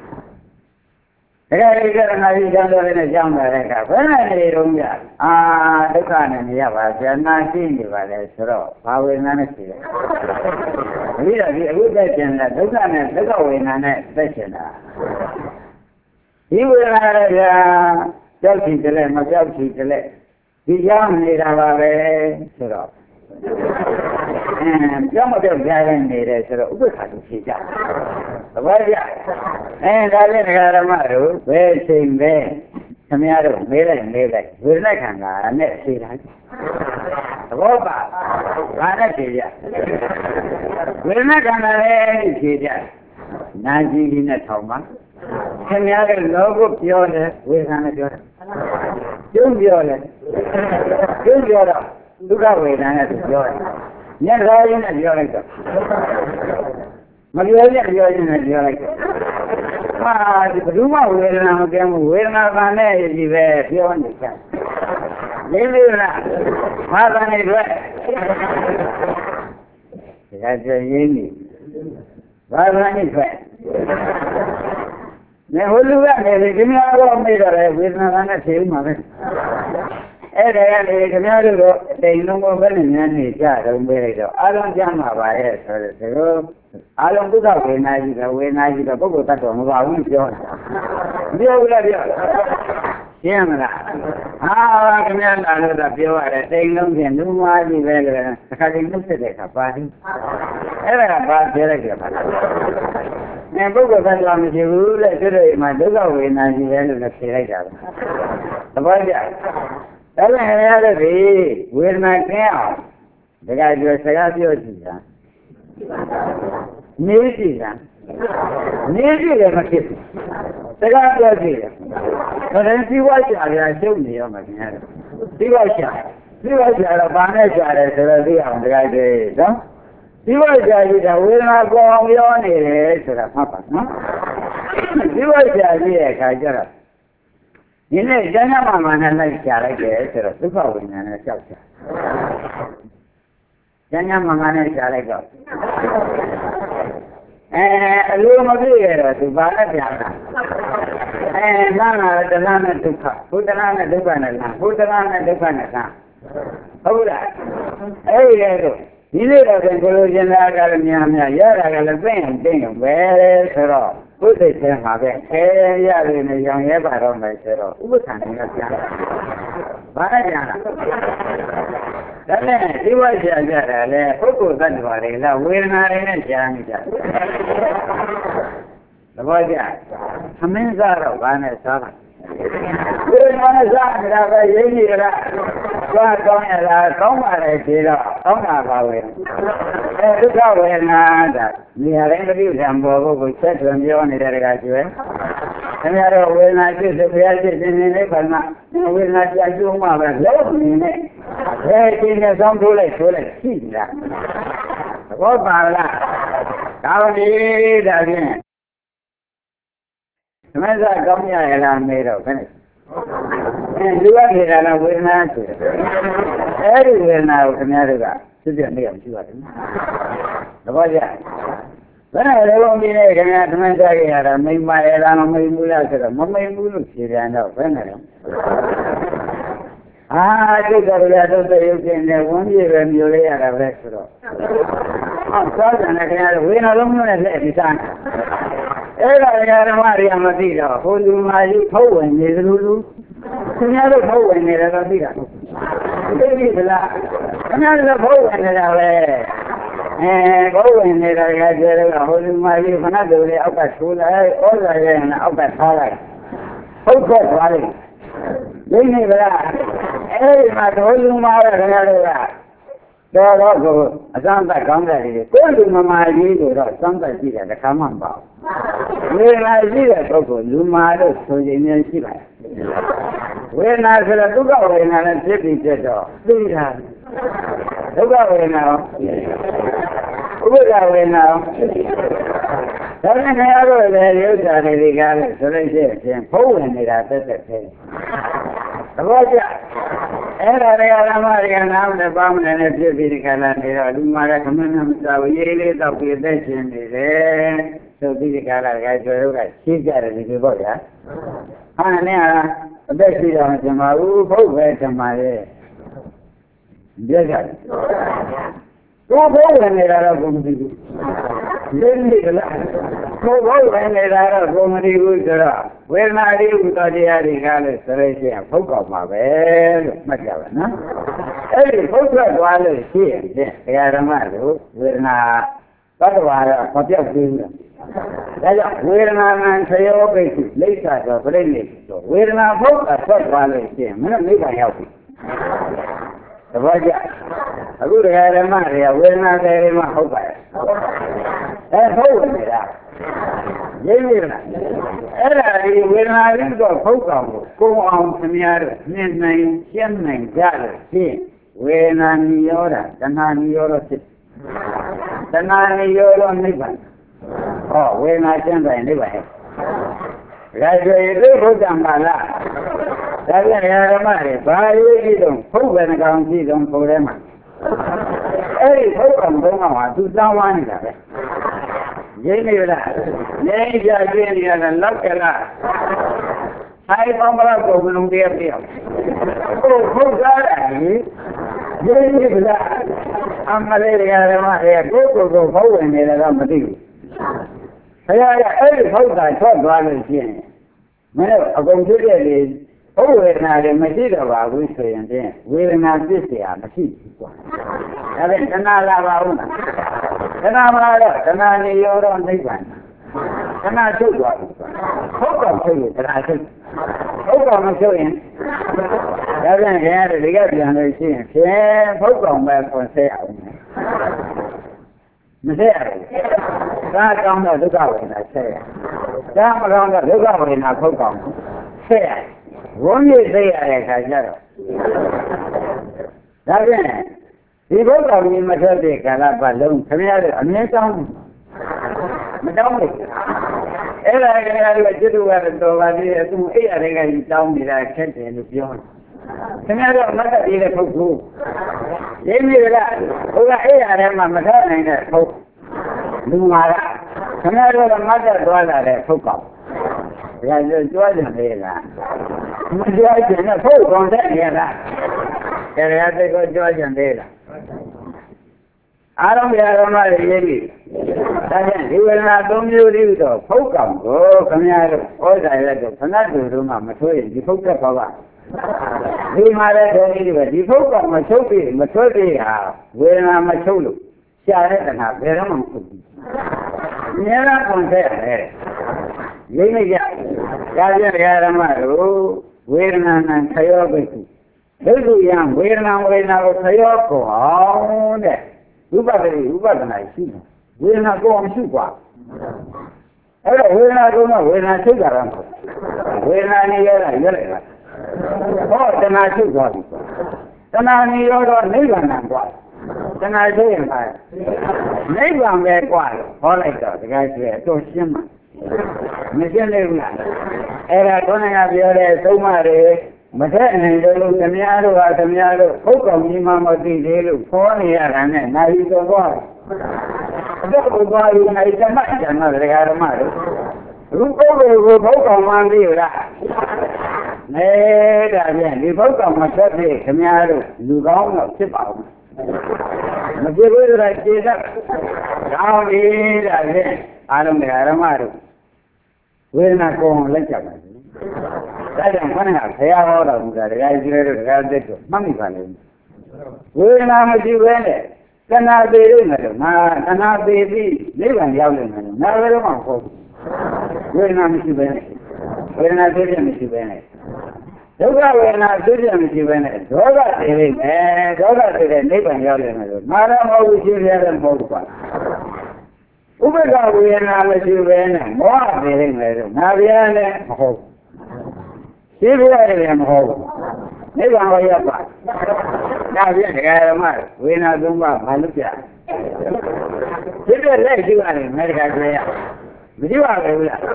I got another jungle in a jungle. When I need room, the can and the Yavas are not seeing you by the straw. How in an issue? We are good station that the can and the go in an station. He will have Chelsea to let myself see to let. The young need a straw. And some of them haven't made a sort of good to see that. And I didn't have a matter, where saying there, some other made and made like, we're like a net see that. The Boba, I see that. We're not going to see that. Nazi in a Toma. Some other logo pure, we're going to do it. Don't be all it. Don't be all it. Look away and have to join. Never in a Jolico. Maria, you're in a Jolico. Ah, the Ruma will not come, will not manage you there, you understand. Leave it now. Mother is right. That's a yeni. Mother is right. Now, who do that? Give me a little bit of it. We're not going to see mother. They know more than any child. I don't jam about it. I don't do that when I get a book that on about you. I can under the pure they don't get no money better. Having looked at it, a party. Ever a bad telegram. And book of that one is you rule my dog when I get the Siraja. The boy. ဒါလည်းရရတယ်ဒီဝေဒနာကင်းအောင်ဒါကပြောစကားပြောကြည့်တာနေကြည့်တာနေကြည့်တယ်မဖြစ်ဘူးစကားပြောကြည့်တယ်ဒါရင်ဒီဝါရှာရရှုပ်နေရောမခင်ရတယ်ဒီဝါရှာတော့ဘာနဲ့ရှာတယ်ဆိုတော့သိအောင်ဒါကတည်းနော်ဒီဝါရှာကြီးကဝေဒနာပေါ်အောင်ပြောနေတယ်ဆိုတာမှတ်ပါနော်ဒီဝါရှာကြီးရဲ့အခါကျတော့ဒီနေ့ကျမ်းစာမှာနဲ့လိုက်ရှာလိုက်တယ်ဆိုတော့ဒုက္ခဝိညာဉ်နဲ့ကြောက်ရှာကျမ်းစာမှာနဲ့ရှာလိုက်တော့အလိုမပြည့်ရတော့သူဘာနဲ့ပြန်လာနာနာတဏှာနဲ့ဒုက္ခဘုဒ္ဓနာနဲ့ဒုက္ခနဲ့လားဘုဒ္ဓနာနဲ့ဒုက္ခနဲ့လားဟုတ်လားအဲ့ဒီတော့ဒီနေ့တော့ကိုလိုချင်တာကလည်းများရတာကလည်းသိရင်ပဲဆိုတော့ဘုဒ္ဓဆင်းမှာပဲရတယ်နဲ့ရောင်ရဲပါတော့မယ်ဆိုတော့ဥပ္ပခန္ဓာကပြန်လာဘာနဲ့ပြန်လာဒါနဲ့ဒီဝါရှာကြတာလေပုဂ္ဂိုလ်သတ္တဝါတွေလားဝေဒနာတွေနဲ့ရှားနေကြသဘောကျသမင်းစားတော့ဘာနဲ့စားတာဝေဒနာနဲ့စားနေတာပဲရင်းကြီးလားသွားကောင်းရလားကောင်းပါလေဒီတော့ကောင်းတာပါပဲဒုက္ခဝေဒနာဒါနေရာတိုင်းတစ်ခုံပေါ်ကိုဆက်သွယ်ပြောနေတဲ့တကားကျွဲခင်ဗျားတို့ဝေဒနာဖြစ်စေဘုရားဖြစ်နေနေခန္ဓာဝေဒနာပြကျုံးမှာပဲလုံးနေနေဒီနဲ့ဆောင်ထိုးလိုက်ရှိလားသဘောပါလားကောင်းပြီဒါဖြင့်သမစကောင်းရရလားမေးတော့ခဏလူရနေတာကဝေဒနာဆိုတယ်အဲ့ဒီဝေဒနာကိုခင်ဗျားတို့ကစစ်ပြနေအောင်ရှိပါတယ်သဘောကျဘယ်နဲ့လုံးဒီနေ့ခင်ဗျားသမစကြရတာမိမရလားမမိဘူးလားဆိုတော့မမိဘူးလို့ဖြေပြန်တော့ဘယ်နဲ့လဲကျုပ်တော်ရတော့တဲ့ရုပ်ရှင်နဲ့ဝန်းပြေပဲမျိုးလေးရတာပဲဆိုတော့စားကြတယ်ခင်ဗျားဝေဒနာလုံးနဲ့လက်ပြီးစားအဲ့ဒါဓမ္မတွေကမသိတော့ဘုလူမာကြီးထုတ်ဝင်နေသလိုလူခင်ဗျားတို့ထုတ်ဝင်နေတယ်တော့သိတာသိပြီလားခင်ဗျားတို့ထုတ်ဝင်နေတာပဲထုတ်ဝင်နေတာကကျတော့ဘုလူမာကြီးခဏတူလေးအောက်ကထိုးလိုက်ဩဇာရဲ့အောက်ကထားလိုက်ဟုတ်ကဲ့သွားလိုက်သိနေဗလားအဲ့ဒီမှာဘုလူမာကခင်ဗျားတို့ကတော့ကိုအစမ်းသက်ကောင်းတယ်လေကိုယ်လူမမာကြီးကိုတော့စမ်းသက်ကြည့်တယ်တစ်ခါမှမပေါ့ဝေဒနာရှိတဲ့ပုဂ္ဂိုလ်လူမာလို့ဆိုရင်လည်းရှိပါတယ်ဝေဒနာဆိုတော့ဒုက္ခဝေဒနာနဲ့ဖြစ်ပြီးပြတော့သိတာဒုက္ခဝေဒနာရောဥပ္ပဒါဝေဒနာရောဒါနဲ့ခင်ဗျားတို့လည်းရုပ်ဓာတ်တွေကလည်းဆိုလို့ရှိရင်ဖုံးဝင်နေတာတက်သေးသဘောကျအဲ့ဒါတွေကဓမ္မတွေကနားမနဲ့ပါမနဲ့ဖြစ်ပြီးဒီခန္ဓာနေတော့လူမာကခမင်းမစားဘူးရေးလေးတော့ပြည့်သက်ရှင်နေတယ်ဆိုပြီးဒီခန္ဓာကကျွဲတို့ကရှင်းကြတယ်ဒီလိုပေါ့ဗျာဟာနဲ့အသက်ရှိတော့မတင်ပါဘူးဖုတ်ပဲတင်ပါရဲ့ပြည့်ကြတယ်ကိုယ်ဘုံဝင်နေတာတော့ဘုံမသိဘူးသိနေကြလားကိုယ်ဘုံဝင်နေတာတော့ဘုံမသိဘူးဆိုတော့ဝေဒနာတွေဥဒ္ဒတရားတွေကလည်းဆိုရရှိရင်ဖုတ်ကောက်မှာပဲလို့မှတ်ကြပါနော်အဲ့ဒီဖုတ်ထွက်သွားလို့ရှိရင်တရားဓမ္မတို့ဝေဒနာသတ္တဝါကမပြောက်သေးဘူးဒါကြောင့်ဝေဒနာနံသယောပိဋ္ဌိလိစ္ဆာဆိုပြိဋိနိဆိုဝေဒနာဖုတ်ထွက်သွားလို့ရှိရင်မင်းနိဗ္ဗာန်ရောက်ပြီသဘောကျအခုတရားဓမ္မတွေကဝေဒနာတွေမှဟုတ်ပါရဲ့ဟုတ်နေတာရင်းနေလားအဲ့ဒါဒီဝေဒနာတွေတော့ဖုတ်ကောင်ကိုကိုအောင်ခင်ဗျားတို့မြင်နိုင်ရှင်းနိုင်ကြလို့ဖြင့်ဝေဒနာနိရောဓတဏှာနိရောဓဖြစ်တဏှာနိရောဓနိဗ္ဗာန်ဝေဒနာရှင်းတယ်နိဗ္ဗာန်ဒါဆိုရင်ဒီဘုဒ္ဓမှာလားဒါပြန်ဓမ္မတွေဘာရေးကြည့်တော့ဖုတ်ပဲကောင်ကြည့်တော့ကိုယ်ထဲမှာအဲ့ဒီဖုတ်ကောင်ဘုံကသူတောင်းဝါနေတာပဲရင်းနေလားနေကြပြင်းနေရတာလောက်ကလားဆိုင်ပေါင်းမလားကိုဘလုံးတည်းပြအောင်ကိုဖုတ်ကားတယ်ရင်းနေလားအမလေးဓမ္မတွေကိုဖုတ်ဝင်နေတယ်တော့မသိဘူးဘုရားကအဲ့ဒီဖုတ်တာထွက်သွားလို့ရှိရင်မင်းတို့အကုန်ဖြစ်တဲ့လေဘုဝေဒနာတွေမရှိတော့ပါဘူးဆိုရင်ဖြင့်ဝေဒနာပြစ်เสียမရှိဘူးကွာဒါပေမဲ့တဏှာလာပါဦးလားတဏှာမလာတော့တဏှာနေရောတော့နိဗ္ဗာန်တဏှာချုပ်သွားပြီဟုတ်ကောချုပ်ရင်တဏှာချုပ်ဟုတ်ကောမချုပ်ရင်ဒါပြန်ခင်ရတယ်ဒီကပြန်လို့ရှိရင်ဖြင့်ဖုတ်ကောင်ပဲခွန်ဆက်အောင်မဆက်ရဘူးဒါကောင်းတော့ဒုက္ခဝေဒနာဆက်ရဒါမကောင်းတော့ဒုက္ခဝေဒနာဖုတ်ကောင်ဆက်ရဝန်းကြီးသိရတဲ့ခါကျတော့ဒါပြန်ဒီဘုရားကြီးမထွက်တဲ့ကာလပတ်လုံးခင်ဗျားတို့အမြဲတောင်းမတောင်းဘူးအဲ့ဒါကလည်းကျွတ်တော်တော်ပါသေးတယ်သူအဲ့ရတဲ့ကကြီးတောင်းနေတာခက်တယ်လို့ပြောတယ်ခင်ဗျားတို့မတ်တည်တဲ့ပုဂ္ဂိုလ်ရင်းမိလားဘုရားအဲ့ရတဲ့မှာမထွက်နိုင်တဲ့ပုဂ္ဂိုလ်လူမာကခင်ဗျားတို့ကမတ်တက်သွားလာတဲ့ပုဂ္ဂိုလ်ဒါကြွားကြတယ်လားမကြွားကြနဲ့ဖုတ်ကောင်တဲ့နေလားတရားစိတ်ကိုကြွားကြတယ်လားအာရုံပြရမတွေရေးပြီးဒါဖြင့်ဒီဝေဒနာ၃မျိုးတည်းတော့ဖုတ်ကောင်ကိုခင်ဗျားတို့ဩဇာရတဲ့ခဏတူတို့မှမထွေးရင်ဒီဖုတ်တဲ့ဘာဝဒီမှာလည်းတော်ကြီးတွေဒီဖုတ်ကောင်မချုပ်ပြီးမထွေးပြီးဟာဝေဒနာမချုပ်လို့ရှားတဲ့တဏှာဘယ်တော့မှမဟုတ်ဘူးအများအားပွန်ဆက်ရတယ်ရင်းနေကြဒါဖြင့်ဓမ္မတို့ဝေဒနာနဲ့ခယောပိစုဒုက္ခယံဝေဒနာကိုခယောကိုအောင်တဲ့ဥပဒနာရှိတယ်ဝေဒနာကိုအောင်ရှိกว่าအဲ့တော့ဝေဒနာကတော့ဝေဒနာချုပ်တာတော့ဝေဒနာနေရတာရွက်လိုက်တာဟောတဏှာချုပ်သွားပြီတဏှာနေရတော့နိဗ္ဗာန်กว่าတဏှာချုပ်ရင်ပါနိဗ္ဗာန်ပဲกว่าဟောလိုက်တော့တကယ်ဆိုအတော့ရှင်းမှာမရှင်းသေးဘူးလားအဲ့ဒါခေါင်းကပြောတဲ့သုံးမတွေမထက်နိုင်လို့သမ ्या တို့ဟာသမ ्या တို့ဖုတ်ကောင်ကြီးမှမသိသေးလို့ခေါ်နေရတာနဲ့နိုင်တော်သွားတော့ဘုရားကြီးနိုင်ဓမ္မကျန်တော့တရားဓမ္မတို့လူပုဂ္ဂိုလ်ကိုဖုတ်ကောင်မှသိလားနေတာပြန်ဒီဖုတ်ကောင်မဆက်သေးသမ ्या တို့လူကောင်းတော့ဖြစ်ပါဦးမဖြစ်ဘူးဆိုတော့ခြေသက်ကောင်းပြီဒါဖြင့်အားလုံးတရားဓမ္မတို့ဝေဒနာကိုလက်ကြပါစေဒါကြောင့်ခဏကဆရာဟောတော်မူတာတရားကြီးတွေတို့တရားသက်တို့မှတ်မိပါလိမ့်မယ်ဝေဒနာမရှိဘဲနဲ့တဏှာသေးလို့မယ်လို့ငါတဏှာသေးပြီးနိဗ္ဗာန်ရောက်လိမ့်မယ်လို့ငါဘယ်တော့မှမဟုတ်ဘူးဝေဒနာမရှိဘဲနဲ့ဝေဒနာသေးတယ်မရှိဘဲနဲ့ဒုက္ခဝေဒနာသေးတယ်မရှိဘဲနဲ့ဒေါသသေးလိမ့်မယ်ဒေါသသေးတဲ့နိဗ္ဗာန်ရောက်လိမ့်မယ်လို့ငါတော့မဟုတ်ဘူးရှင်းရတယ်မဟုတ်ဘူးကွာဥပ္ပခဝေဒနာမရှိဘဲနဲ့မောဟသေးလိမ့်မယ်လို့ငါဗျာလည်းမဟုတ်ဘူးရှင်းပြရတယ်မဟုတ်ဘူးနိဗ္ဗာန်ကိုရောက်ပါဒါဖြင့်တရားဓမ္မဝေဒနာသုံးပါးဘာလို့ပြဖြစ်တဲ့လက်ရှိရတယ်မယ်တခါကြရမကြည့်ပါဘူးလား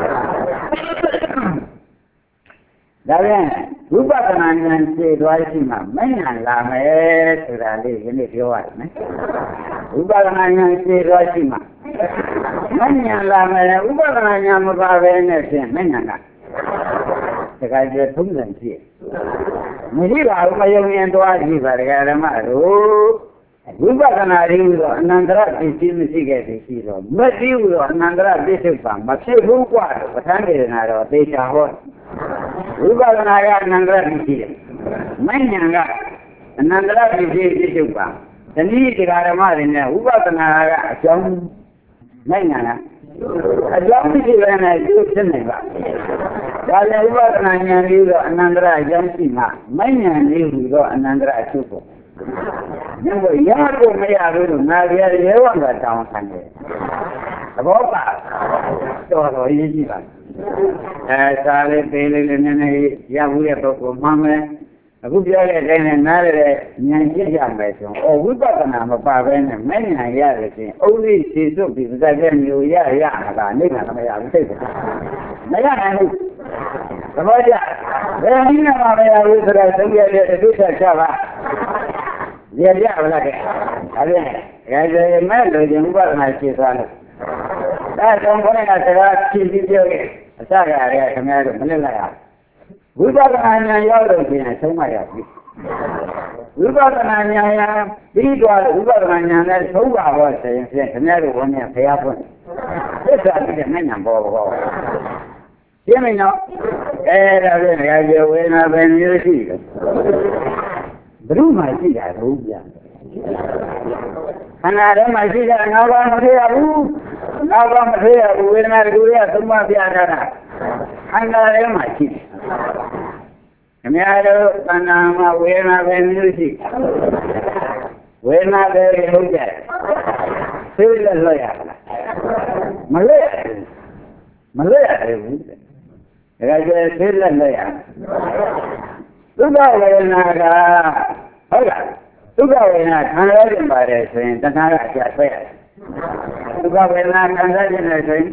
ဒါဖြင့်ဝိပဿနာဉာဏ်ရှင်းသွားရှိမှမဉဏ်လာမယ်ဆိုတာလေးဒီနေ့ပြောရတယ်နော်ဝိပဿနာဉာဏ်ရှင်းသွားရှိမှမဉဏ်လာမယ်ဥပဒနာဉာဏ်မပါဘဲနဲ့ဖြင့်မဉဏ်ကတခါကျထုံးစံဖြစ်မရှိပါဘူးမယုံရင်သွားကြည့်ပါဒကာဓမ္မတို့ဝိပဿနာရင်းတော့အနန္တရပစ္စည်းမရှိခဲ့သေးရှိတော့မသိဘူးတော့အနန္တရပစ္စုပန်မဖြစ်ဘူးกว่าပဋ္ဌာန်းဒေသနာတော့သေချာဟောဝိပဿနာကအနန္တရပစ္စည်းမဉဏ်ကအနန္တရပစ္စည်းပစ္စုပန်ဒီနည်းဒကာဓမ္မတွေနဲ့ဝိပဿနာကအကြောင်းမဉဏ်ကအကြောင်းမရှိဘဲနဲ့ကျိုးဖြစ်နေပါဒါလည်းဥပဒနာဉာဏ်လေးတော့အနန္တရအကြောင်းရှိမှမဉဏ်လေးဟူတော့အနန္တရအချုပ်ပေါ့ဒီလိုရဖို့မရဘူးလို့ငါရရဲဝံကတောင်းခံတယ်သဘောပါတော်ရေးကြည့်ပါစာလေးသေးလေးနည်းနည်းရဘူးတဲ့ပုဂ္ဂိုလ်မှမယ်အခုပြောတဲ့အတိုင်းနဲ့နားရတဲ့ဉာဏ်ရှိရမယ်ဆိုတော့ဝိပဿနာမပါဘဲနဲ့မဉဏ်ရတယ်ဆိုရင်အုပ်လေးခြေစွပ်ပြီးသတ်တဲ့မျိုးရတာနိဗ္ဗာန်မရဘူးသိတယ်မရနိုင်ဘူးသဘောကျဘယ်နည်းနဲ့မှမရဘူးဆိုတော့သုံးရတဲ့ဒုက္ခချပါရရပါလားတဲ့ဒါဖြင့်ရဲမဲ့လို့ဉာဏ်ဥပဒနာရှင်းသွားလို့ဒါကြောင့်ခေါင်းကစကားဖြည့်ပြီးပြောခဲ့အစကရခင်ဗျားတို့မလက်လိုက်အောင်ဝိပဿနာဉာဏ်ရောက်လို့ပြင်ဆုံးမရဘူးဝိပဿနာဉာဏ်ရပြီးတော့ဝိပဿနာဉာဏ်နဲ့သုံးပါတော့ဆိုရင်ဖြင့်ခင်ဗျားတို့ဝန်နဲ့ဖျားဖွင့်သစ္စာပြီးတဲ့ဉာဏ်ပေါ်ပေါ်ရှင်းမင်းတော့ဒါဖြင့်ငါပြောဝေဒနာပဲမျိုးရှိတယ်ဘယ်သူမှရှိတာတော့ပြန်ခန္ဓာထဲမှာရှိတာငါဘာမသိရဘူးငါဘာမသိရဘူးဝေဒနာတူတွေကသုံးပါးပြထားတာခန္ဓာထဲမှာရှိတယ် Kamiaro Panama Wena music. Wena very hoja. Feel the lawyer. Malaya. Raja feel the lawyer. Tuga Wena. Hola. Tuga Wena Kanada Paris and Tanara Jaffa. Tuga Wena Kanada.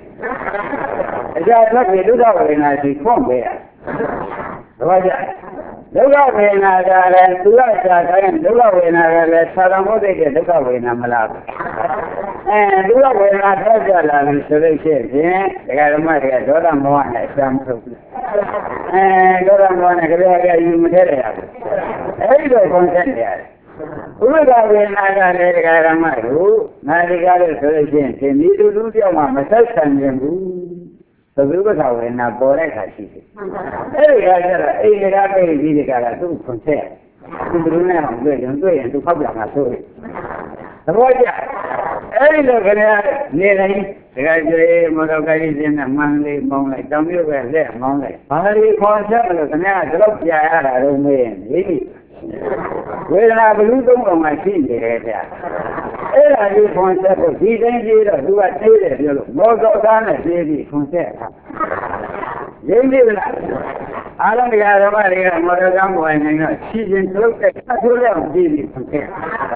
Tuga Wena is from there. Raja. Duga Vena, Duga Vena, Saramode, Duga Vena Malab. And Duga Vena, Tajala, Solution, the Garamaya, Dora Moana, Samsung. And Dora Moana, you material. Every content. Duga Vena, Garamaya, Nadiga Solution, and you do your mamma, and so we were out in a border. Hey, I got a video to compare. To the room and to public. The boy, hey, look at nearly the guy, Motogaris in a Monday morning, don't you were there, Monday. Hardly concept and I dropped the I don't mean. Well, I believe on my feet there. I do concept of these angels who are taken, most of them is concept. I don't get a Maria Moragambo and she's in look at the concept.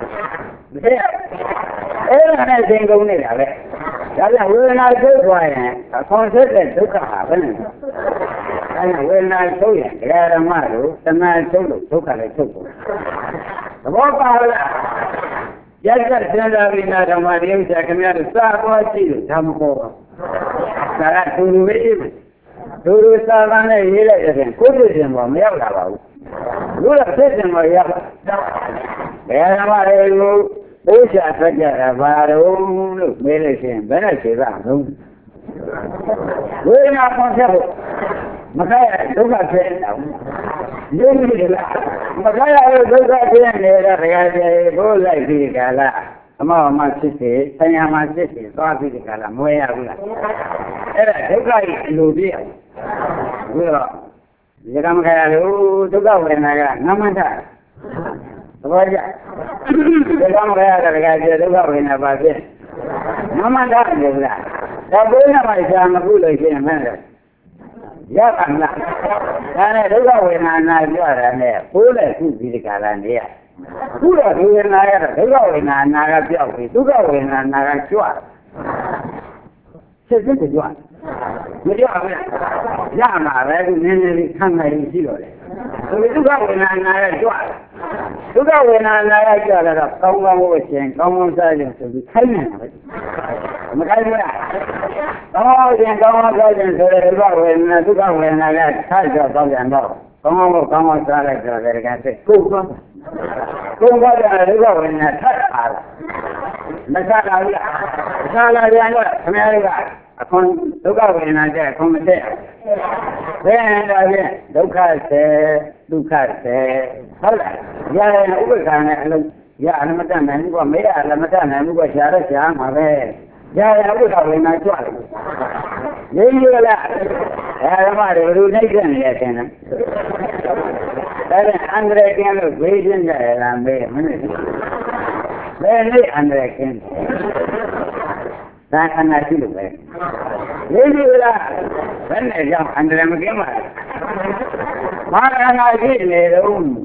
Anything go near. That's when I go by a concept that took a happen. And when I told you, there are Maru, the man took a took. The walk just as Senda Maria, I can have a star for you, Tamko. That to live. To Savannah, he let him put him on the other. You have said him, my yellow. There are Mario, which I forget about old medicine, benefit. We're not possible. Makaya, look at it now. Makaya, look at it, go like the Gala. Among my city, Sayama city, Coffee the Gala, Moya. Look at Lubia. Well, the Ramaya, to go when I got Namanta. The Ramaya, to go in about this. Namanta is that. That way, my son, a good again, yeah, I'm not. And I don't know when I'm not there. Who let you be the Galandia? Who are you in Niagara? They go in Niagara. You go in Niagara. Says this is one. Yama, I didn't come and see it. So we do go in Niagara. You go in Niagara, come on, and come on, silence to be telling of it. Oh, then come on, silence to the river when to go when I got tired of the dog. Come on, silence to the river. Go on the river when I touch. Masala, America. Upon look out when I get from there. Then again, look at yeah, overtime. Yeah, I'm a man who are made a Lamatan who was Shara Sham. Yeah, I would have been my child. Then you will have a donation yet. That is 100 cans of waging there and very 100 cans. That and I feel it. Then you will have when they jump under them again. I did it.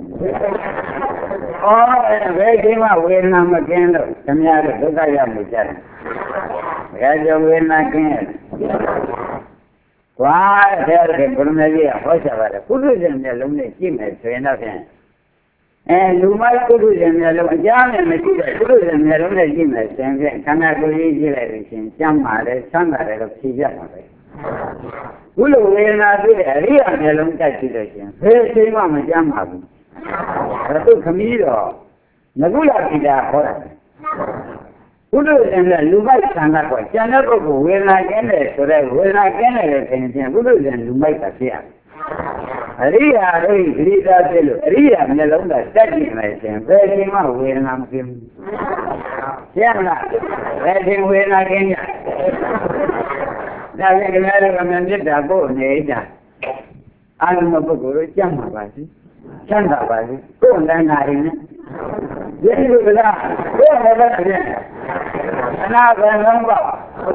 Oh, and they came out with them again. Come out of the guy. Raja will not get. Why, there is a Burmania, whatever. Pudusan, the lonely female, so nothing. And you might Pudusan, the lonely jam and the Pudusan, the lonely female, and cannot go easy everything. Somebody of Sijama. Ulu will not be a real long calculation. Very same on a jam. Ratu Camilo. Nagula Pida Hora. Ulu and the Lumai Sanako. Janako will not get it, so that will not get anything. Ulu and Lumai Tasia. Ria, Melonga, studying myself. Very much will not him. Yamla, let him will not get it. Nothing matter when I did that boat, Nada. အားလုံးပုဂ္ဂိုလ်တို့ကြမ်းမှာပါစီချမ်းသာပါစီကိုယ်လည်းနိုင်နေဒီလိုကလားကိုယ်လည်းပြင်အနာဂတ်လုံးပါ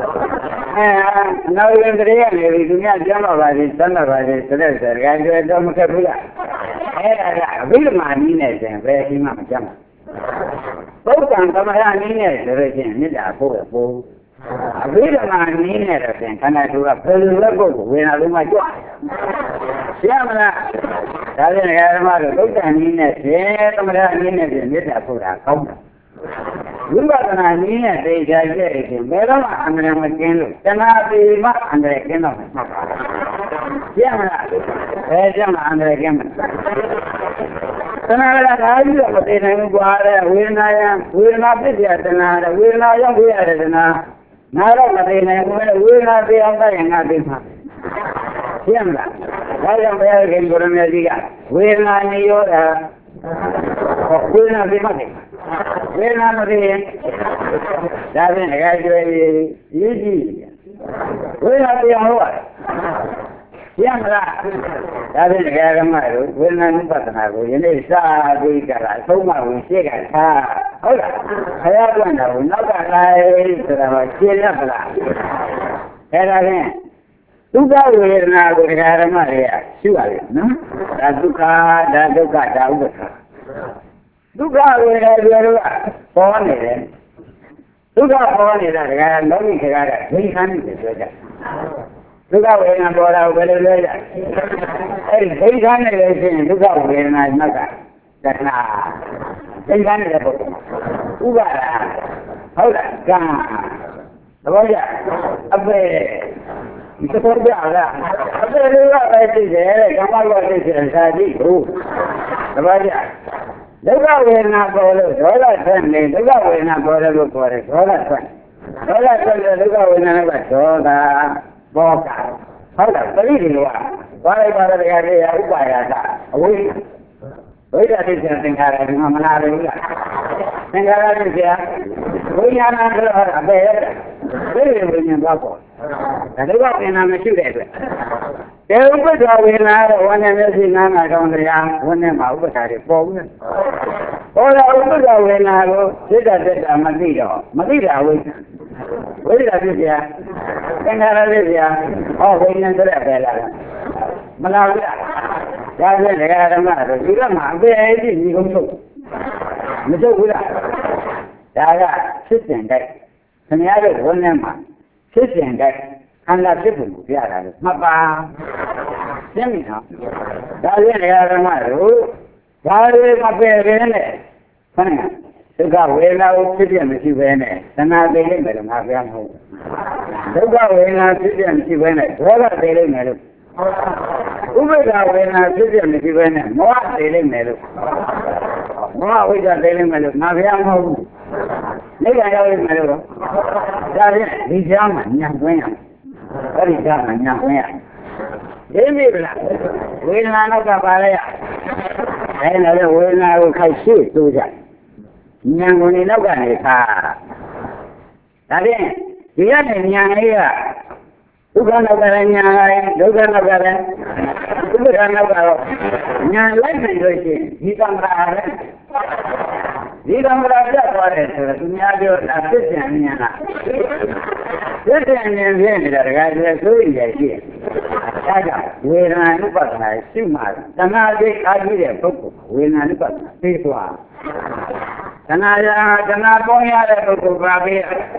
နောက်ရင်တည်းရနေပြီသူများကြမ်းပါပါစီသမ်းပါပါစီဆိုတဲ့စကားကြွယ်တော့မခက်ဘူးလားအဲ့ဒါကအဘိဓမ္မာနည်းနဲ့ရှင်ပဲဒီမှာမကြမ်းပါပုဂ္ဂံသမယနည်းနဲ့ဆိုလို့ချင်းမေတ္တာပို့ပို့အဘိဓမ္မာနည်းနဲ့တော့ရှင်ခန္ဓာသူကဘယ်လိုလဲကိုယ်ဝေဒနာလုံးမကြွရှင်းမလားဒါဖြင့်ဓမ္မတို့သုတ္တန်နည်းနဲ့ရှင်သမယနည်းနဲ့ရှင်မေတ္တာပို့တာကောင်းတယ်ဝိပဿနာနည်းနဲ့သိကြရဲ့ရှင်ဘယ်တော့မှအန္တရာယ်မကင်းလို့တဏှာပေမှအန္တရာယ်ကင်းတော့မှာမှတ်ပါရှင်းမလားဘယ်ကြောင့်အန္တရာယ်ကင်းမှာတဏှာကအားကြီးတော့မသိနိုင်ဘူးကွာတဲ့ဝေဒနာယဝေဒနာဖြစ်ပြတဏှာတဲ့ဝေဒနာရောက်ပြရတယ်တဏှာနားတော့မသိနိုင်ဘူးလေဝေဒနာသိအောင်တိုင်းငါသိမှာရှင်းမလားဒါကြောင့်ဘုရားခင်ကိုရမေကြီးကဝေဒနာနေရောတာဝေဒနာသိမှတယ်ဝေဒနာမသိရင်ဒါဖြင့်အကြွယ်ရေးကြည့်ဝေဒနာသိအောင်လုပ်ရတယ်ရှင်းမလားဒါဖြင့်ဓမ္မတို့ဝေဒနာနုပဒနာကိုယနေ့စာပြီးကြတာအဆုံးမဝင်ရှေ့ကထားဟုတ်လားခရပွင့်တော်နောက်ကလိုက်ဆိုတာကရှင်းရမလားအဲ့ဒါဖြင့်ဒုက္ခဝေဒနာကိုဓမ္မတွေကရှုရတယ်နော်ဒါဒုက္ခဒါဒုက္ခဒါဥပ္ပခဒုက္ခဝေဒနာတွေကပေါ်နေတယ်ဒုက္ခပေါ်နေတာကလောကီခရကဒိဋ္ဌာန်နဲ့ပြောကြဒုက္ခဝေဒနာပေါ်တာကိုဘယ်လိုလဲကြအဲ့ဒီဒိဋ္ဌာန်နဲ့လည်းရှင်ဒုက္ခဝေဒနာမှတ်တာတဏှာဒိဋ္ဌာန်နဲ့ပုဂ္ဂိုလ်ဥပါဒဟုတ်လားကံသဘောကျအပေသဘောကျလားအပေလေးကပဲသိတယ်ကမ္မလောသိတယ်သာတိဟုတ်သဘောကျဒုက္ခဝေဒနာပေါ်လို့ဒေါသဆက်နေဒုက္ခဝေဒနာပေါ်တယ်လို့ခေါ်တယ်ဒေါသဆက်ဒေါသဆက်တဲ့ဒုက္ခဝေဒနာကဒေါသဘောကဟုတ်လားပရိဒီလောကဘာလိုက်ပါလဲတရားလေးဥပါယတာအဝိဝိဒ္ဓသိစ္စာသင်္ခါရဒီမှာမနာဘူးလားသင်္ခါရသိစ္စာဝိညာဏဆိုတော့အပေသိရဝိညာဉ်သွားပေါ်ဒါဒုက္ခဝေဒနာမရှိတဲ့အတွက်တေဥပ္ပဒဝေဒနာတော့ဝဏ္ဏမျက်စိနားနာကောင်းတရားဝဏ္ဏမှာဥပ္ပဒါတွေပေါ်ဘူး။ပေါ်လာဥပ္ပဒဝေဒနာကိုစိတ်တက်တာမသိတော့မသိတာဝိညာဉ်ဝိဒ္ဓသိစ္စာသင်္ခါရသိစ္စာဟောဝိညာဉ်ဆိုတဲ့ပဲလားမလားဘူးလားဒါဖြင့်ဓမ္မတို့ဒီကမှာအပေအကြီးညီကုန်လို့မချုပ်ဘူးလားဒါကဖြစ်စဉ်တိုက်ခင်ဗျားတို့ဝန်းထဲမှာဖြစ်စဉ်တိုက်ခန္ဓာဖြစ်ပုံကိုပြတာလို့မှတ်ပါရှင်းပြီနော်ဒါဖြင့်ဓမ္မတို့ဒါတွေမပယ်ပဲနဲ့ခဏဒုက္ခဝေဒနာကိုဖြစ်ပြမရှိဘဲနဲ့သနာသိလိမ့်မယ်လို့ငါပြောမှာဟုတ်ဒုက္ခဝေဒနာဖြစ်ပြမရှိဘဲနဲ့ဒေါသသိလိမ့်မယ်လို့ဥပ္ပဒါဝေဒနာဖြစ်ပြမရှိဘဲနဲ့မောဟသိလိမ့်မယ်လို့မောဟဝိဇ္ဇာသိလိမ့်မယ်လို့ငါပြောမှာဟုတ်နိဗ္ဗာန်ရောက်လိမ့်မယ်လို့ဒါဖြင့်ဒီကြားမှာညံသွင်းရမယ်အဲ့ဒီကြားမှာညံသွင်းရမယ်ဒီမိဗလားဝေဒနာတော့ကပါလေအဲ့ဒါလည်းဝေဒနာကိုခိုက်ရှိတိုးကြဉာဏ်ကိုနေတော့ကနေခါဒါဖြင့်ဒီရတဲ့ဉာဏ်လေးကဒုက္ခနောက်ကလည်းဉာဏ်လိုက်ဒုက္ခနောက်ကလည်းဒုက္ခနောက်ကတော့ဉာဏ်လိုက်နိုင်လို့ရှိရင်ဒီကံရာလည်းဒီကံရာပြတ်သွားတယ်ဆိုတော့သူများပြောတာဖြစ်ပြန်ဉာဏ်လားဖြစ်ပြန်ဉာဏ်ဖြစ်နေတာတကယ်ဆိုရင်ရရှိတယ်ဒါကြောင့်ဝေဒနာနုပဒနာရှိမှတဏှာစိတ်အားကြီးတဲ့ပုဂ္ဂိုလ်ဝေဒနာနုပဒနာသိသွားတဏှာပေါင်းရတဲ့ပုဂ္ဂိုလ်ပါပဲ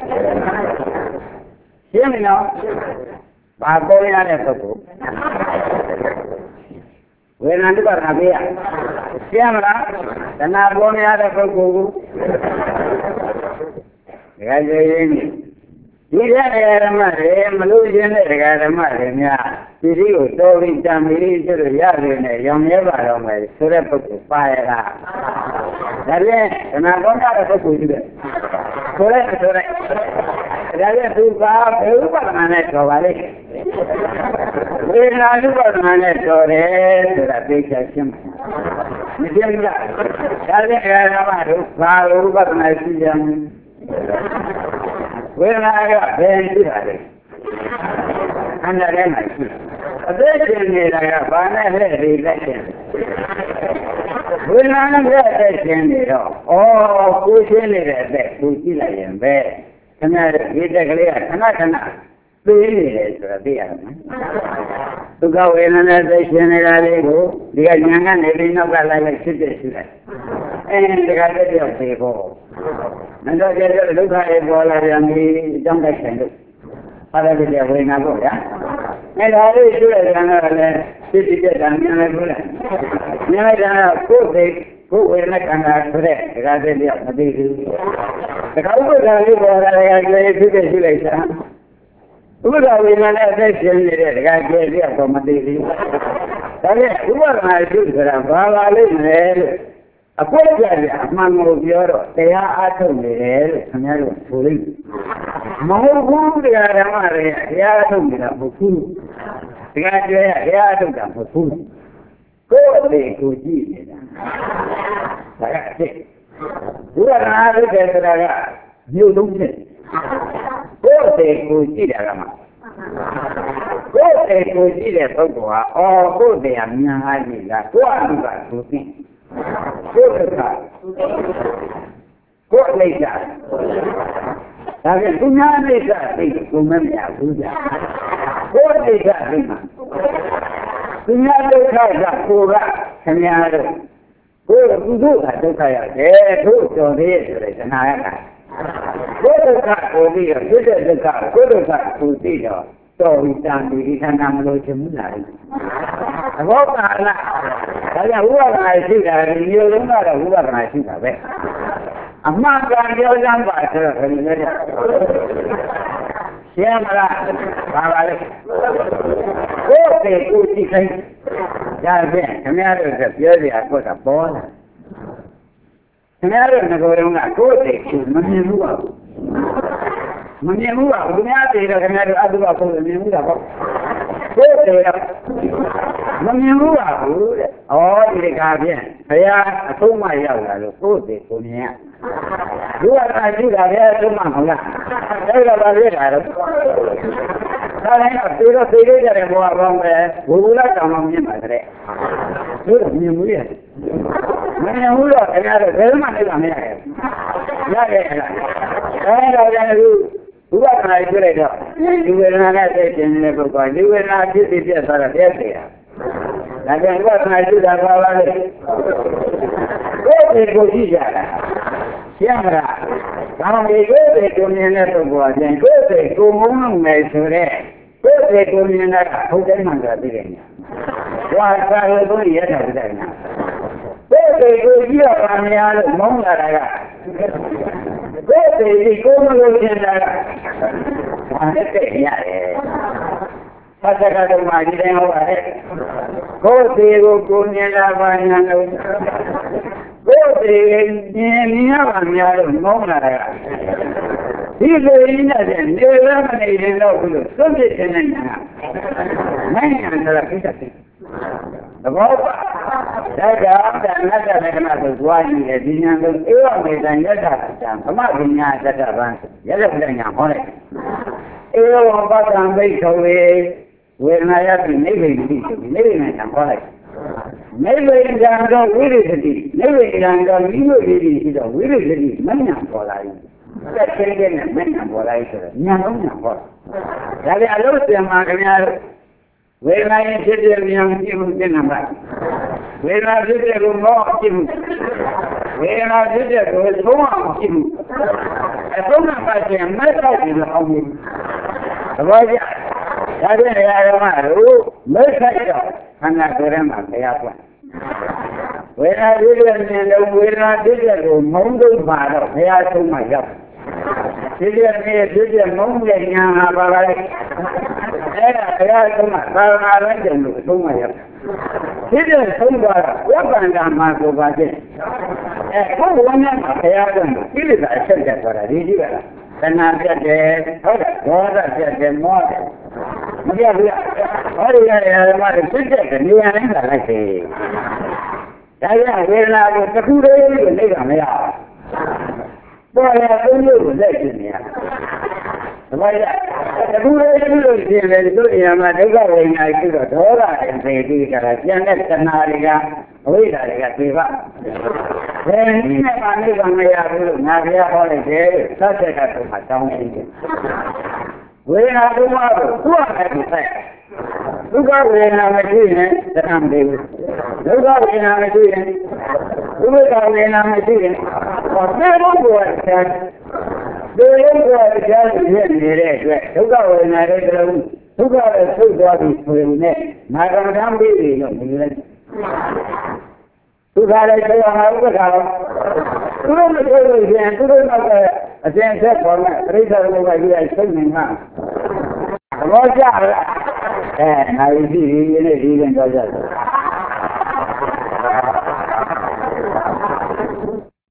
ရှင်းမလားဘာပေါင်းရတဲ့ပုဂ္ဂိုလ်ဝေဒနာနုပဒနာပေးရရှင်းမလားတဏှာပေါင်းရတဲ့ပုဂ္ဂိုလ်ကိုဒကာကျေရင်းဒီဓမ္မတွေမလို့ခြင်းတဲ့ဓမ္မတွေများဒီစည်းကိုတော်ပြီးတံမီးဆိုလို့ရတယ်နဲ့ရောင်ရဲပါတော့မယ်ဆိုတဲ့ပုဂ္ဂိုလ်ပါရတာဒါပြန်ဓမ္မကောင်းတဲ့ပုဂ္ဂိုလ်ကြီးတဲ့ဆိုတဲ့ဒါပြန်သူပါဘယ်ဥပဒနာနဲ့တော်ပါလိမ့်ဝေဒနာဥပဒနာနဲ့တော်တယ်ဆိုတာသိချင်ရှင်းမရှင်းဘူးလားဒါပြန်ဓမ္မတို့ဘာဥပဒနာရှိကြမလဲဝေဒနာကဘယ်ရှိတာလဲခန္ဓာထဲမှာရှိ Attention is a banana election. We learn that attention. Oh, who is it? Who is it? Bed. Can I get a clear? Cannot. To go in another general, the young and living of a citizen. And the guy of people. And I get a look at it while I am the jungle. Other than the way I go, and I always do it another city and never cook it, who will not come out for that, rather than the baby. The couple of people later. Who are we not at that generation? I gave you from a baby. Who are my children? A poor man of Europe, they are atomic, and I was fooling. More they are for food. They are for food. Go they could eat it. Like I who are I? You don't know. Go they could eat it. Go they could eat it, or go they are not. Go on to think. What later? I will not later think to remember. What later? Do not look at that poor Canada. Go do that, look at it. Go to this, and I have. Go to that for me, visit the car, go to that for dinner. So we can have no Jimmy. I hope who are I see that you don't know who are I see that. I'm not going to go down by her. Okay, good thing. Yeah, come here, the beauty, I put a ball. Come here, and go to my coat, Manimua, we have to other Manimua, all the guardian. I are so my young, good day for me. You are I do that here to Mamma. I have to the figure and go around there. Who will I come on in my day? Good of you, yes. Manimua, and I have a very much on here. Who are I good at? You will not have it in the book, you will not do it as a failure. And then what I do that while I live? Go to Gojira. Yamara. Now we go to me in the book, and go to Gumon Mesure. Go to me in the Hotemanga beginning. Why I will do yet of them now? Go to Gojira on the other Monga. Go to Gomolo. Passacato mai Go go nella bagna. Go mia non in the so the another one is when I have been living and college. Never in the village, never in the village, the village, many for life. That's again, many for life. No, that I love them, when I sit there, young people, when I sit there, when I sit there, with home, I don't know if I can make out in the home. I don't know, make I'm not going to make up. When I did it, when I did it, Mondo Bado, they are to my job. Did you know that you have a right? I are to my father and to my job. Did you know what I'm going to do about it? Oh, one of my parents, he is a second for a river. And I said, God, I said, more. Yeah, you are in the like it. Yeah, we're not the 2 days, ပေါ်ရသုံးလို့လက်ရှိနေရ။ဘာလဲ။အခုလည်းရှိလို့ရှိရင်လည်းတို့အိမ်မှာဒုက္ခဝေဒနာရှိတော့ဒေါသအင်္ဂေတိကရာကျန်တဲ့တဏှာတွေကအဝိဇ္ဇာတွေကသိပါ။ဘယ်နည်းနဲ့မှနိဗ္ဗာန်မရဘူးလို့ငါဘုရားဟောလိုက်တယ်။သတ်တဲ့ကတော့မှတောင်းနေတယ်။ဝေဒနာဘုရားကိုသူ့အနေနဲ့ဆိုင်ဒုက္ခဝေဒနာမရှိရင်တဏှာမတည်ဘူးဒုက္ခဝေဒနာမရှိရင်ဥပ္ပဒါဝေဒနာမရှိရင်ဘာလို့ဘုရားဆရာဒီလိုဘုရားဆရာဖြစ်နေတဲ့အတွက်ဒုက္ခဝေဒနာတွေတလုံးဒုက္ခရဲ့ဆုတ်သွားပြီးဆိုရင်လည်းနာဂမထမ်းပြီးပြီလို့ဒီလိုဒုက္ခလည်းပြောမှာဥပ္ပဒါသူတို့မပြောလို့ရှိရင်သူတို့ကအကျဉ်းဆက်ပေါ်မဲ့ပြိဿဘုရားကြီးရဲ့စိတ်နေမှာသဘောကျလားနိုင်ပြီဒီနေ့ဒီရင်တော့ကြတယ်